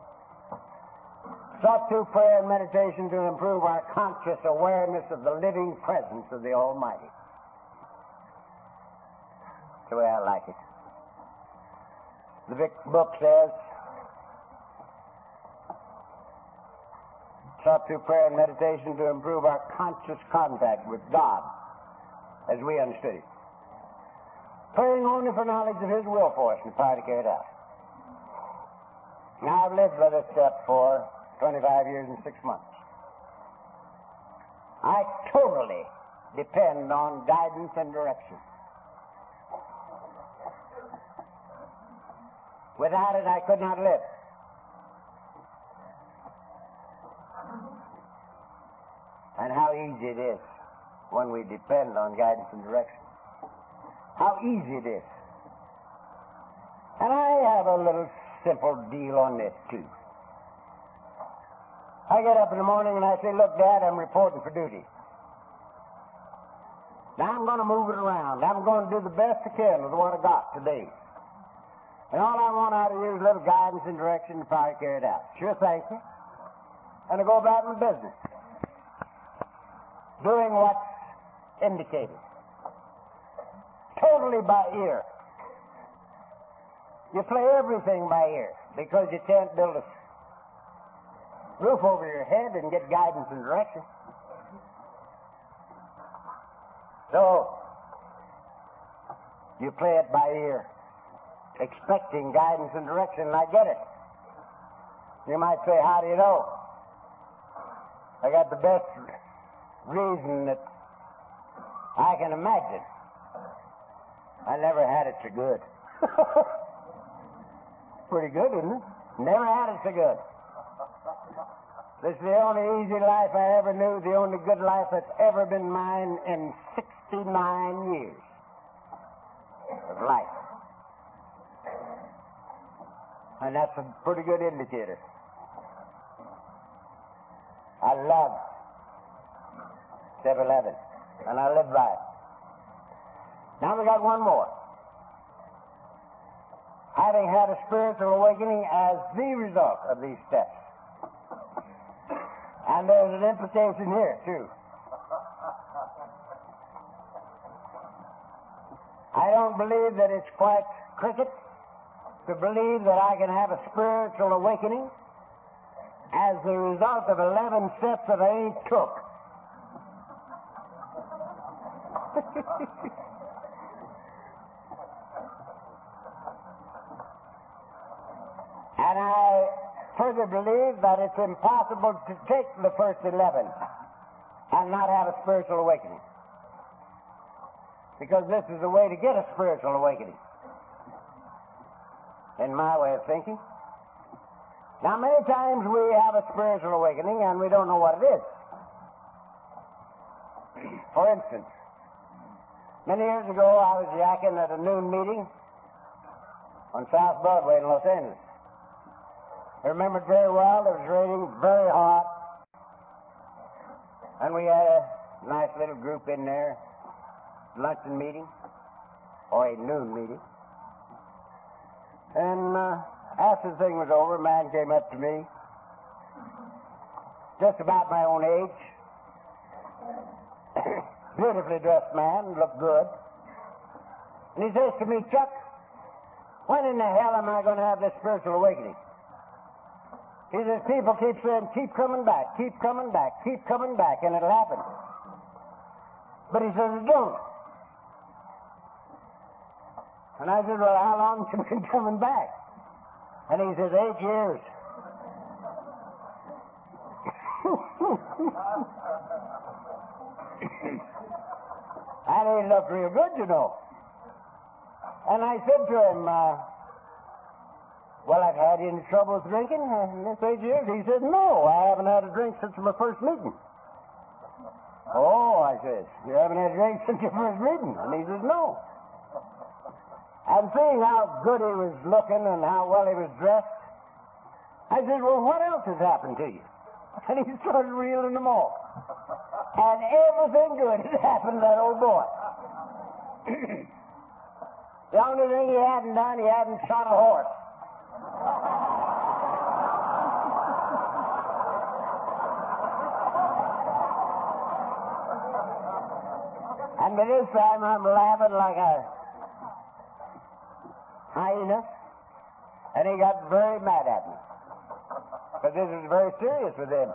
Sought through prayer and meditation to improve our conscious awareness of the living presence of the Almighty. That's the way I like it. The big book says, sought through prayer and meditation to improve our conscious contact with God as we understood it. Praying only for knowledge of His will for us and the power to carry it out. Now, I've lived by this step for twenty-five years and six months. I totally depend on guidance and direction. Without it, I could not live. And how easy it is when we depend on guidance and direction. How easy it is. And I have a little simple deal on this, too. I get up in the morning and I say, look, Dad, I'm reporting for duty. Now I'm going to move it around. I'm going to do the best I can with what I got today. And all I want out of you is a little guidance and direction to power to carry it out. Sure, thank you. And I go about my business. Doing what's indicated. Totally by ear. You play everything by ear because you can't build a roof over your head and get guidance and direction. So, you play it by ear, expecting guidance and direction, and I get it. You might say, how do you know? I got the best reason that I can imagine. I never had it so good. Pretty good, isn't it? Never had it so good. This is the only easy life I ever knew, the only good life that's ever been mine in sixty-nine years of life. And that's a pretty good indicator. I love step eleven, and I live by it. Now we got one more. Having had a spiritual awakening as the result of these steps. And there's an implication here, too. I don't believe that it's quite cricket to believe that I can have a spiritual awakening as the result of eleven steps that I ain't took. And I further believe that it's impossible to take the first eleven and not have a spiritual awakening. Because this is the way to get a spiritual awakening, in my way of thinking. Now, many times we have a spiritual awakening and we don't know what it is. For instance, many years ago I was yakking at a noon meeting on South Broadway in Los Angeles. I remember it very well. It was raining very hot. And we had a nice little group in there, luncheon meeting, or a noon meeting. And uh, after the thing was over, a man came up to me, just about my own age, beautifully dressed man, looked good. And he says to me, Chuck, when in the hell am I going to have this spiritual awakening? He says, people keep saying, keep coming back, keep coming back, keep coming back, and it'll happen. But he says, it don't. And I said, well, how long have you been coming back? And he says, eight years. And he looked real good, you know. And I said to him, uh, well, I've had any trouble with drinking in this eight years? He said, no, I haven't had a drink since my first meeting. Oh, I said, you haven't had a drink since your first meeting? And he says, no. And seeing how good he was looking and how well he was dressed, I said, well, what else has happened to you? And he started reeling them off. And everything good had happened to that old boy. The only thing he hadn't done, he hadn't shot a horse. And by this time, I'm laughing like a hyena, and he got very mad at me, because this was very serious with him.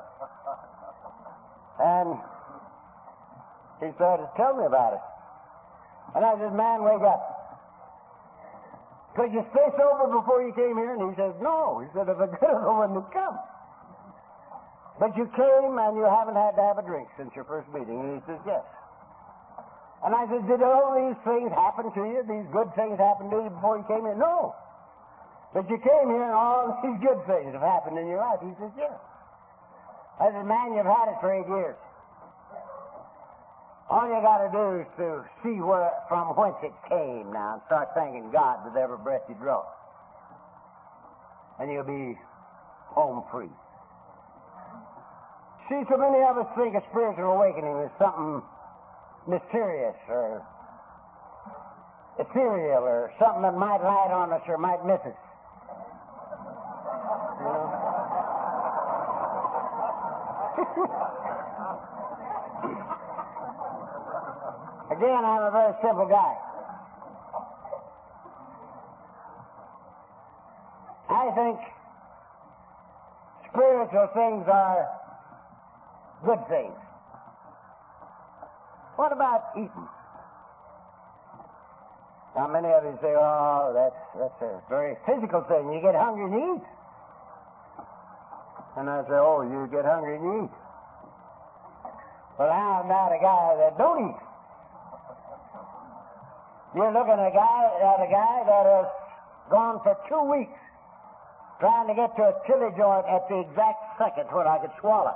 And he started to tell me about it. And I said, man, wake up. Could you stay sober before you came here? And he says, no. He said, if I could have, I wouldn't have come. But you came and you haven't had to have a drink since your first meeting. And he says, yes. And I said, did all these things happen to you? These good things happen to you before you came here? No. But you came here and all these good things have happened in your life. He says, yes. I said, man, you've had it for eight years. All you got to do is to see where, from whence it came now, and start thanking God with every breath you draw. And you'll be home free. See, so many of us think a spiritual awakening is something mysterious or ethereal or something that might light on us or might miss us. You know? Again, I'm a very simple guy. I think spiritual things are good things. What about eating? Now, many of you say, oh, that's, that's a very physical thing. You get hungry and you eat. And I say, oh, you get hungry and you eat. Well, how about a guy that don't eat? You're looking at a guy, at a guy that has gone for two weeks trying to get to a chili joint at the exact second when I could swallow.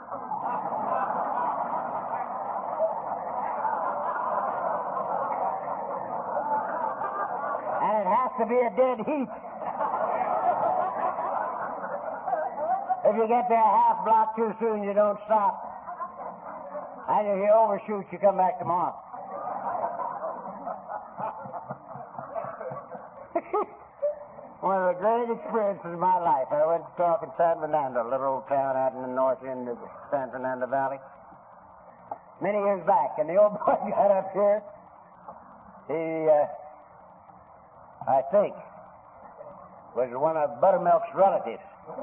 And it has to be a dead heat. If you get there a half block too soon, you don't stop. And if you overshoot, you come back tomorrow. One of the great experiences of my life. I went to talk in San Fernando, a little old town out in the north end of the San Fernando Valley, many years back. And the old boy got up here. He, uh, I think, was one of Buttermilk's relatives.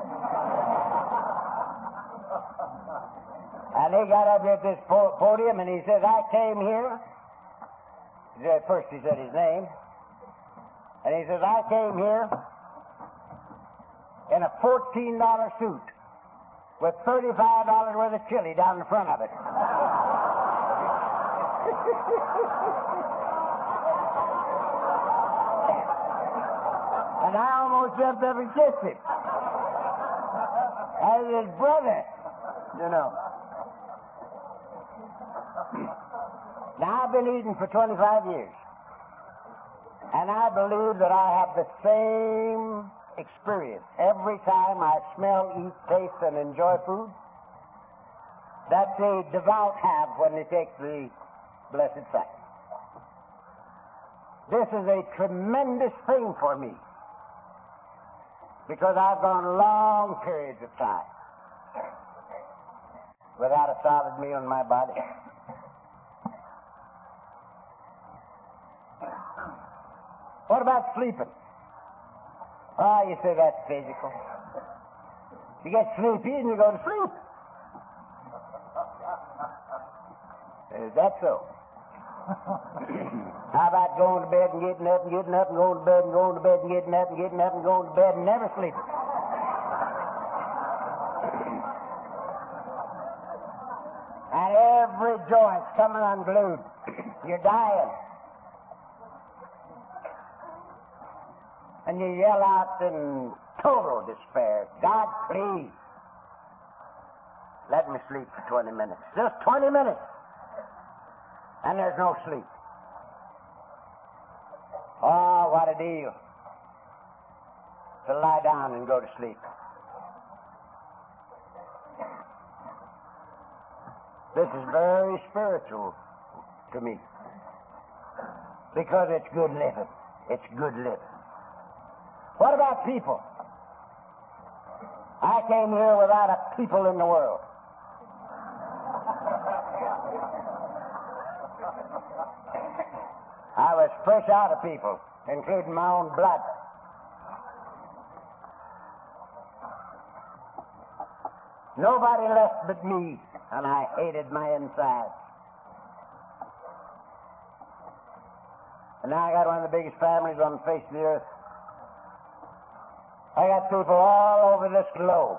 And he got up here at this po- podium and he says, I came here. At first he said his name. And he says, I came here in a fourteen dollar suit with thirty-five dollars worth of chili down the front of it. And I almost jumped up and kissed him. As his brother, you know. Now, I've been eating for twenty-five years. And I believe that I have the same experience every time I smell, eat, taste, and enjoy food that the devout have when they take the blessed sacrifice. This is a tremendous thing for me because I've gone long periods of time without a solid meal in my body. What about sleeping? Oh, you say that's physical. You get sleepy and you go to sleep. Is that so? How about going to bed and getting up and getting up and going to bed and going to bed and getting up and getting up and going to bed and never sleeping? And every joint's coming unglued. You're dying. And you yell out in total despair, God, please, let me sleep for twenty minutes. Just twenty minutes. And there's no sleep. Oh, what a deal to lie down and go to sleep. This is very spiritual to me because it's good living. It's good living. What about people? I came here without a people in the world. I was fresh out of people, including my own blood. Nobody left but me, and I hated my inside. And now I got one of the biggest families on the face of the earth. I got people all over this globe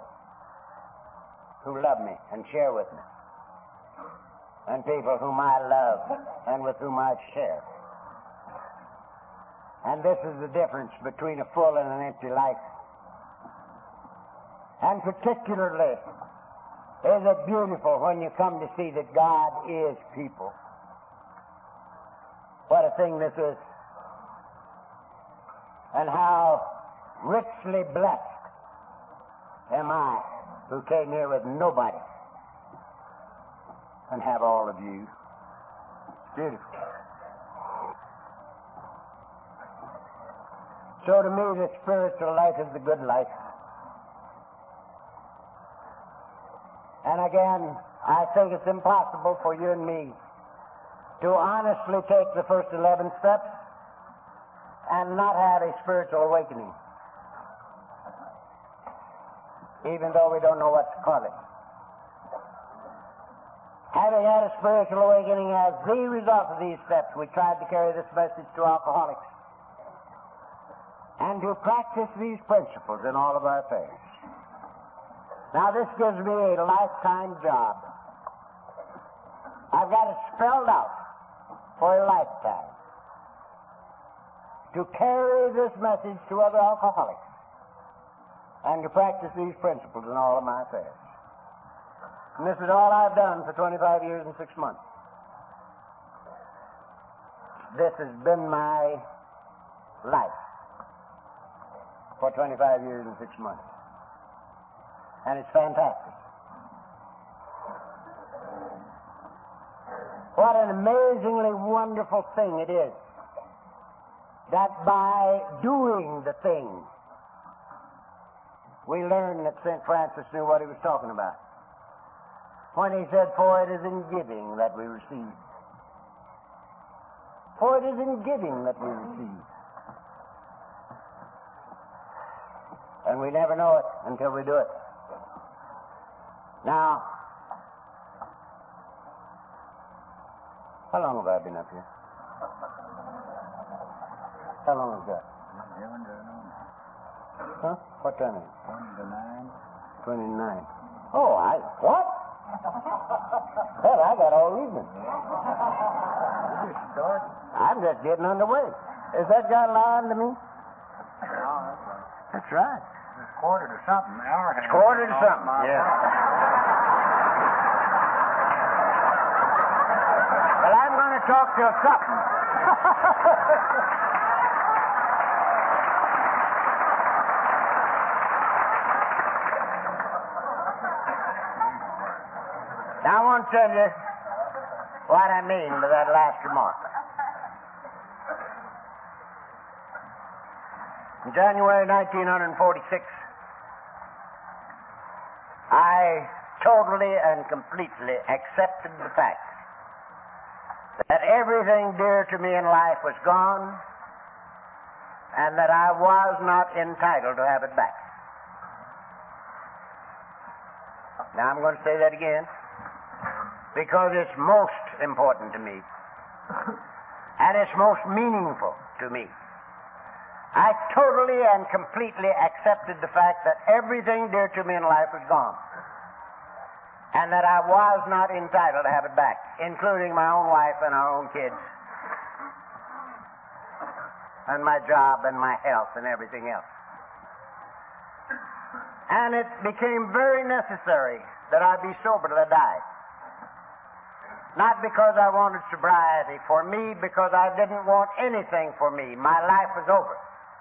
who love me and share with me. And people whom I love and with whom I share. And this is the difference between a full and an empty life. And particularly is it beautiful when you come to see that God is people. What a thing this is. And how richly blessed am I who came here with nobody and have all of you. It's beautiful. So to me, the spiritual life is the good life. And again, I think it's impossible for you and me to honestly take the first eleven steps and not have a spiritual awakening, even though we don't know what to call it. Having had a spiritual awakening as the result of these steps, we tried to carry this message to alcoholics and to practice these principles in all of our affairs. Now, this gives me a lifetime job. I've got it spelled out for a lifetime to carry this message to other alcoholics and to practice these principles in all of my affairs. And this is all I've done for twenty-five years and six months. This has been my life for twenty-five years and six months. And it's fantastic. What an amazingly wonderful thing it is that by doing the thing, we learn that Saint Francis knew what he was talking about when he said, for it is in giving that we receive. For it is in giving that we receive. And we never know it until we do it. Now, how long have I been up here? How long have I got? Huh? What's that mean? Twenty-nine. Twenty-nine. Oh, I what? Well, I got all evening. You just started. I'm just getting underway. Is that guy lying to me? No, that's right. That's right. It's quarter to something. Hour hand. Quarter to something. Yeah. Well, I'm going to talk till something. Now, I want to tell you what I mean by that last remark. In January nineteen forty-six, I totally and completely accepted the fact that everything dear to me in life was gone and that I was not entitled to have it back. Now, I'm going to say that again, because it's most important to me, and it's most meaningful to me. I totally and completely accepted the fact that everything dear to me in life was gone, and that I was not entitled to have it back, including my own wife and our own kids, and my job and my health and everything else. And it became very necessary that I be sober till I died. Not because I wanted sobriety for me, because I didn't want anything for me. My life was over.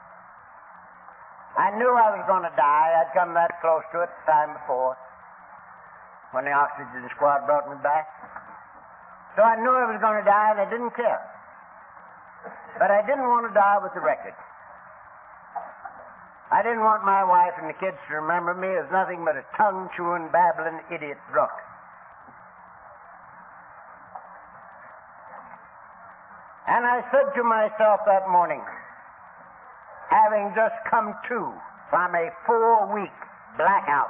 I knew I was going to die. I'd come that close to it the time before when the oxygen squad brought me back. So I knew I was going to die, and I didn't care. But I didn't want to die with the record. I didn't want my wife and the kids to remember me as nothing but a tongue-chewing, babbling idiot drunk. And I said to myself that morning, having just come to from a four-week blackout,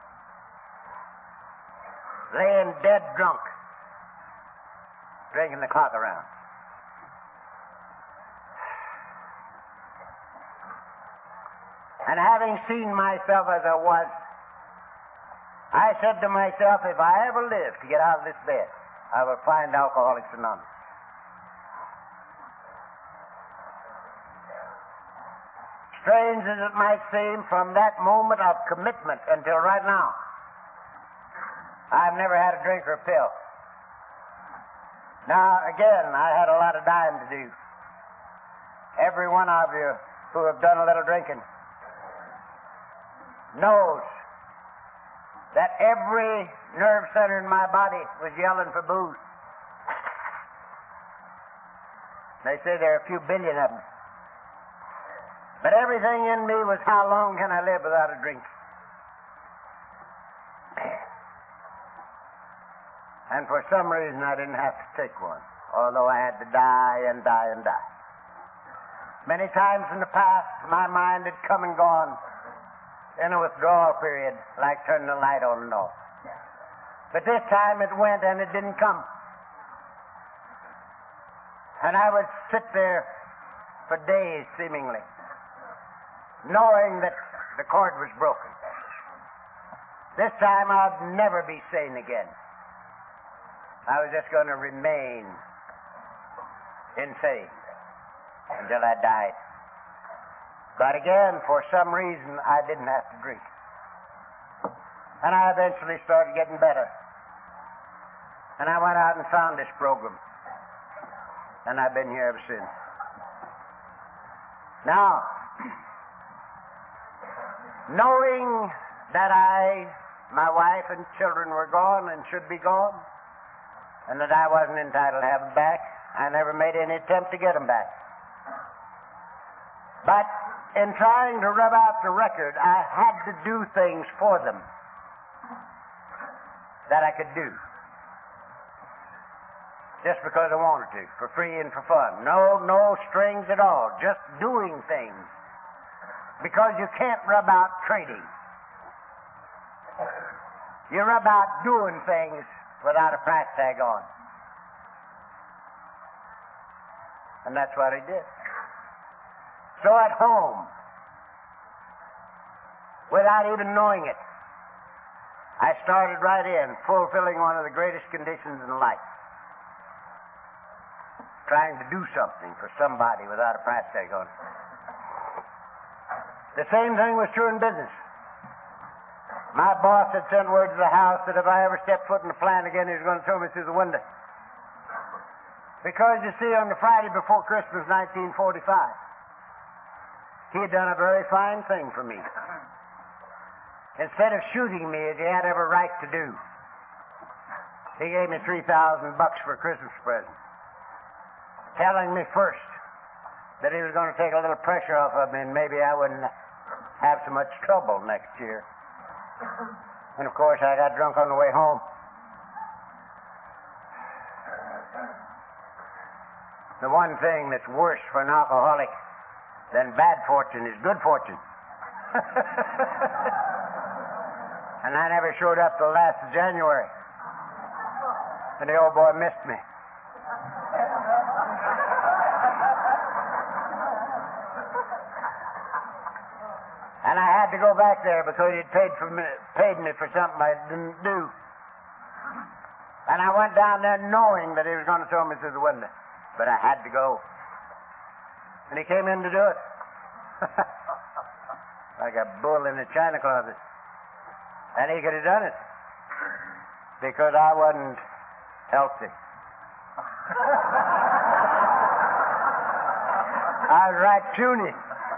laying dead drunk, drinking the clock around. And having seen myself as I was, I said to myself, if I ever live to get out of this bed, I will find Alcoholics Anonymous. Strange as it might seem, from that moment of commitment until right now, I've never had a drink or a pill. Now, again, I had a lot of dying to do. Every one of you who have done a little drinking knows that every nerve center in my body was yelling for booze. They say there are a few billion of them. But everything in me was, how long can I live without a drink? And for some reason I didn't have to take one, although I had to die and die and die. Many times in the past, my mind had come and gone in a withdrawal period, like turning the light on and off. But this time it went and it didn't come. And I would sit there for days, seemingly, knowing that the cord was broken. This time I'd never be sane again. I was just going to remain insane until I died. But again, for some reason, I didn't have to drink. And I eventually started getting better. And I went out and found this program. And I've been here ever since. Now, knowing that I, my wife and children were gone and should be gone, and that I wasn't entitled to have them back, I never made any attempt to get them back. But in trying to rub out the record, I had to do things for them that I could do. Just because I wanted to, for free and for fun. No, no strings at all, just doing things. Because you can't rub out trading. You rub out doing things without a price tag on. And that's what I did. So at home, without even knowing it. I started right in, fulfilling one of the greatest conditions in life. Trying to do something for somebody without a price tag on it. The same thing was true in business. My boss had sent word to the house that if I ever stepped foot in the plant again, he was going to throw me through the window. Because, you see, on the Friday before Christmas, nineteen forty-five, he had done a very fine thing for me. Instead of shooting me as he had every right to do, he gave me three thousand bucks for a Christmas present, telling me first that he was going to take a little pressure off of me and maybe I wouldn't have so much trouble next year. And, of course, I got drunk on the way home. The one thing that's worse for an alcoholic than bad fortune is good fortune. And I never showed up till last of January. And the old boy missed me. And I had to go back there because he'd paid for me, paid me for something I didn't do. And I went down there knowing that he was going to throw me through the window. But I had to go. And he came in to do it. Like a bull in a china closet. And he could have done it. Because I wasn't healthy. I was right puny.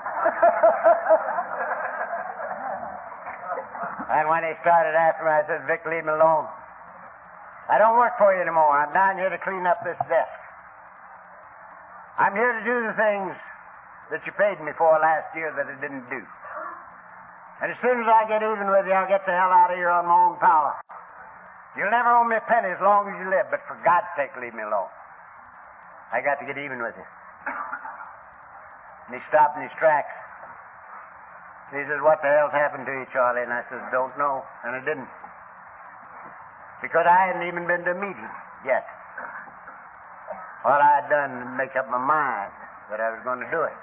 And when he started after me, I said, Vic, leave me alone. I don't work for you anymore. I'm down here to clean up this desk. I'm here to do the things that you paid me for last year that I didn't do. And as soon as I get even with you, I'll get the hell out of here on my own power. You'll never owe me a penny as long as you live, but for God's sake, leave me alone. I got to get even with you. And he stopped in his tracks. He says, what the hell's happened to you, Charlie? And I says, don't know. And I didn't. Because I hadn't even been to a meeting yet. All I had done was make up my mind that I was going to do it.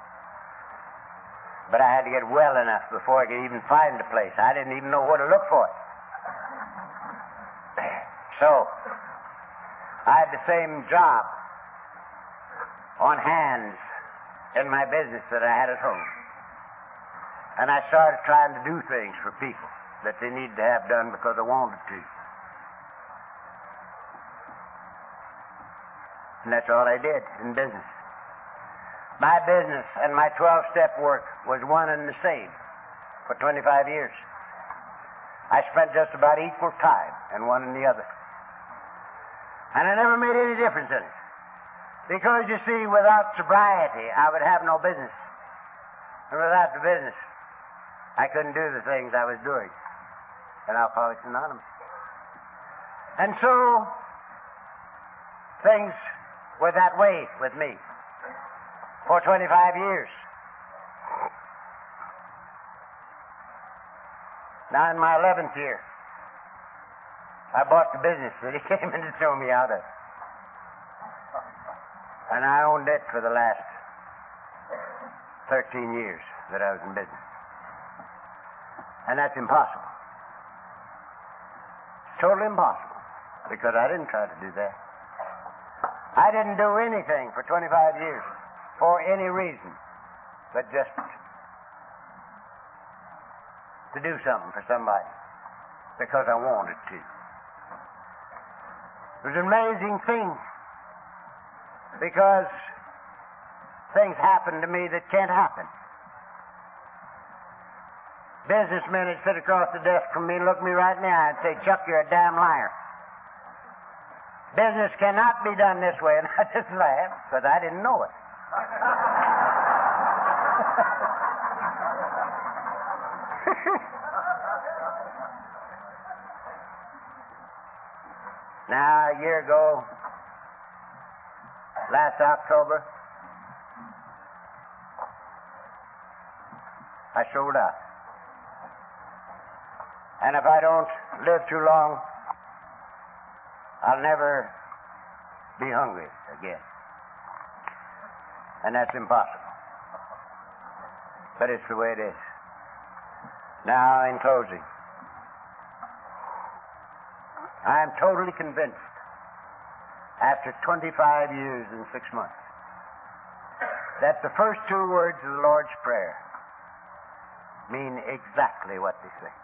But I had to get well enough before I could even find the place. I didn't even know where to look for it. So, I had the same job on hands in my business that I had at home. And I started trying to do things for people that they needed to have done because I wanted to. And that's all I did in business. My business and my twelve-step work was one and the same for twenty-five years. I spent just about equal time in one and the other. And I never made any difference in it. Because, you see, without sobriety, I would have no business. And without the business, I couldn't do the things I was doing in Alcoholics Anonymous. And so, things were that way with me for twenty-five years. Now, in my eleventh year, I bought the business that he came in to throw me out of. And I owned it for the last thirteen years that I was in business. And that's impossible. It's totally impossible. Because I didn't try to do that. I didn't do anything for twenty-five years for any reason but just to do something for somebody because I wanted to. It was an amazing thing because things happen to me that can't happen. Businessmen would sit across the desk from me and look me right in the eye and say, Chuck, you're a damn liar. Business cannot be done this way. And I just laughed because I didn't know it. Now, a year ago, last October, I sold out. And if I don't live too long, I'll never be hungry again. And that's impossible. But it's the way it is. Now, in closing, I am totally convinced, after twenty-five years and six months, that the first two words of the Lord's Prayer mean exactly what they say.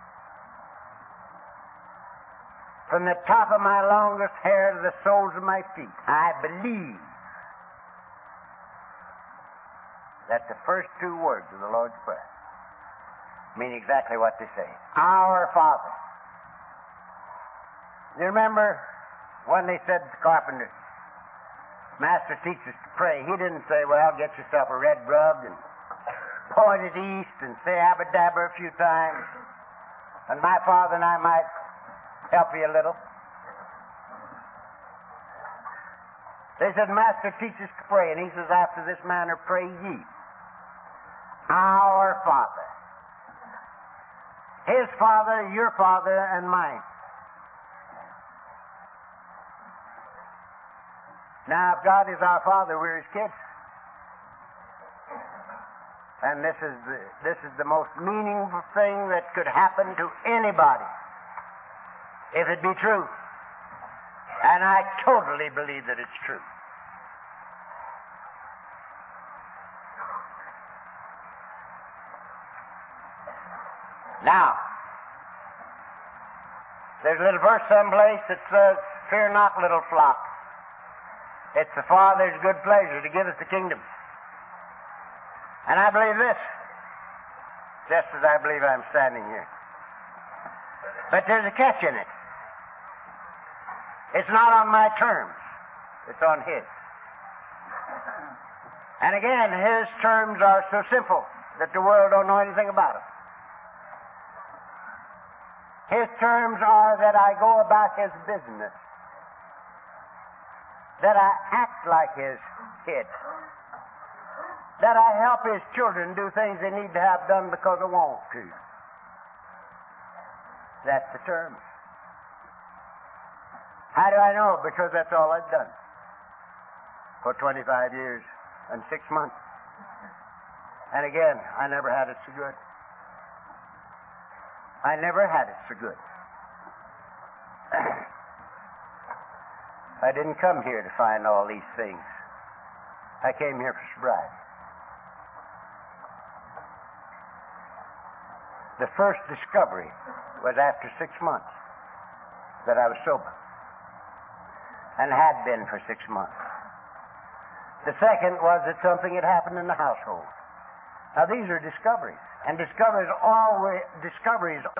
From the top of my longest hair to the soles of my feet, I believe that the first two words of the Lord's Prayer mean exactly what they say. Our Father. You remember when they said to the carpenter, Master, teach us to pray. He didn't say, well, get yourself a red rug and point it east and say abba-dabba a few times, and my Father and I might help you a little. They said, Master, teach us to pray. And he says, after this manner pray ye. Our Father. His Father, your Father, and mine. Now, if God is our Father, we're His kids. And this is the, this is the most meaningful thing that could happen to anybody, if it be true. And I totally believe that it's true. Now, there's a little verse someplace that says, fear not, little flock. It's the Father's good pleasure to give us the kingdom. And I believe this, just as I believe I'm standing here. But there's a catch in it. It's not on my terms. It's on His. And again, His terms are so simple that the world don't know anything about them. His terms are that I go about His business, that I act like His kid, that I help His children do things they need to have done because I want to. That's the terms. How do I know? Because that's all I've done for twenty-five years and six months. And again, I never had it so good. I never had it so good. I didn't come here to find all these things. I came here for sobriety. The first discovery was after six months that I was sober, and had been for six months. The second was that something had happened in the household. Now these are discoveries, and discoveries always discoveries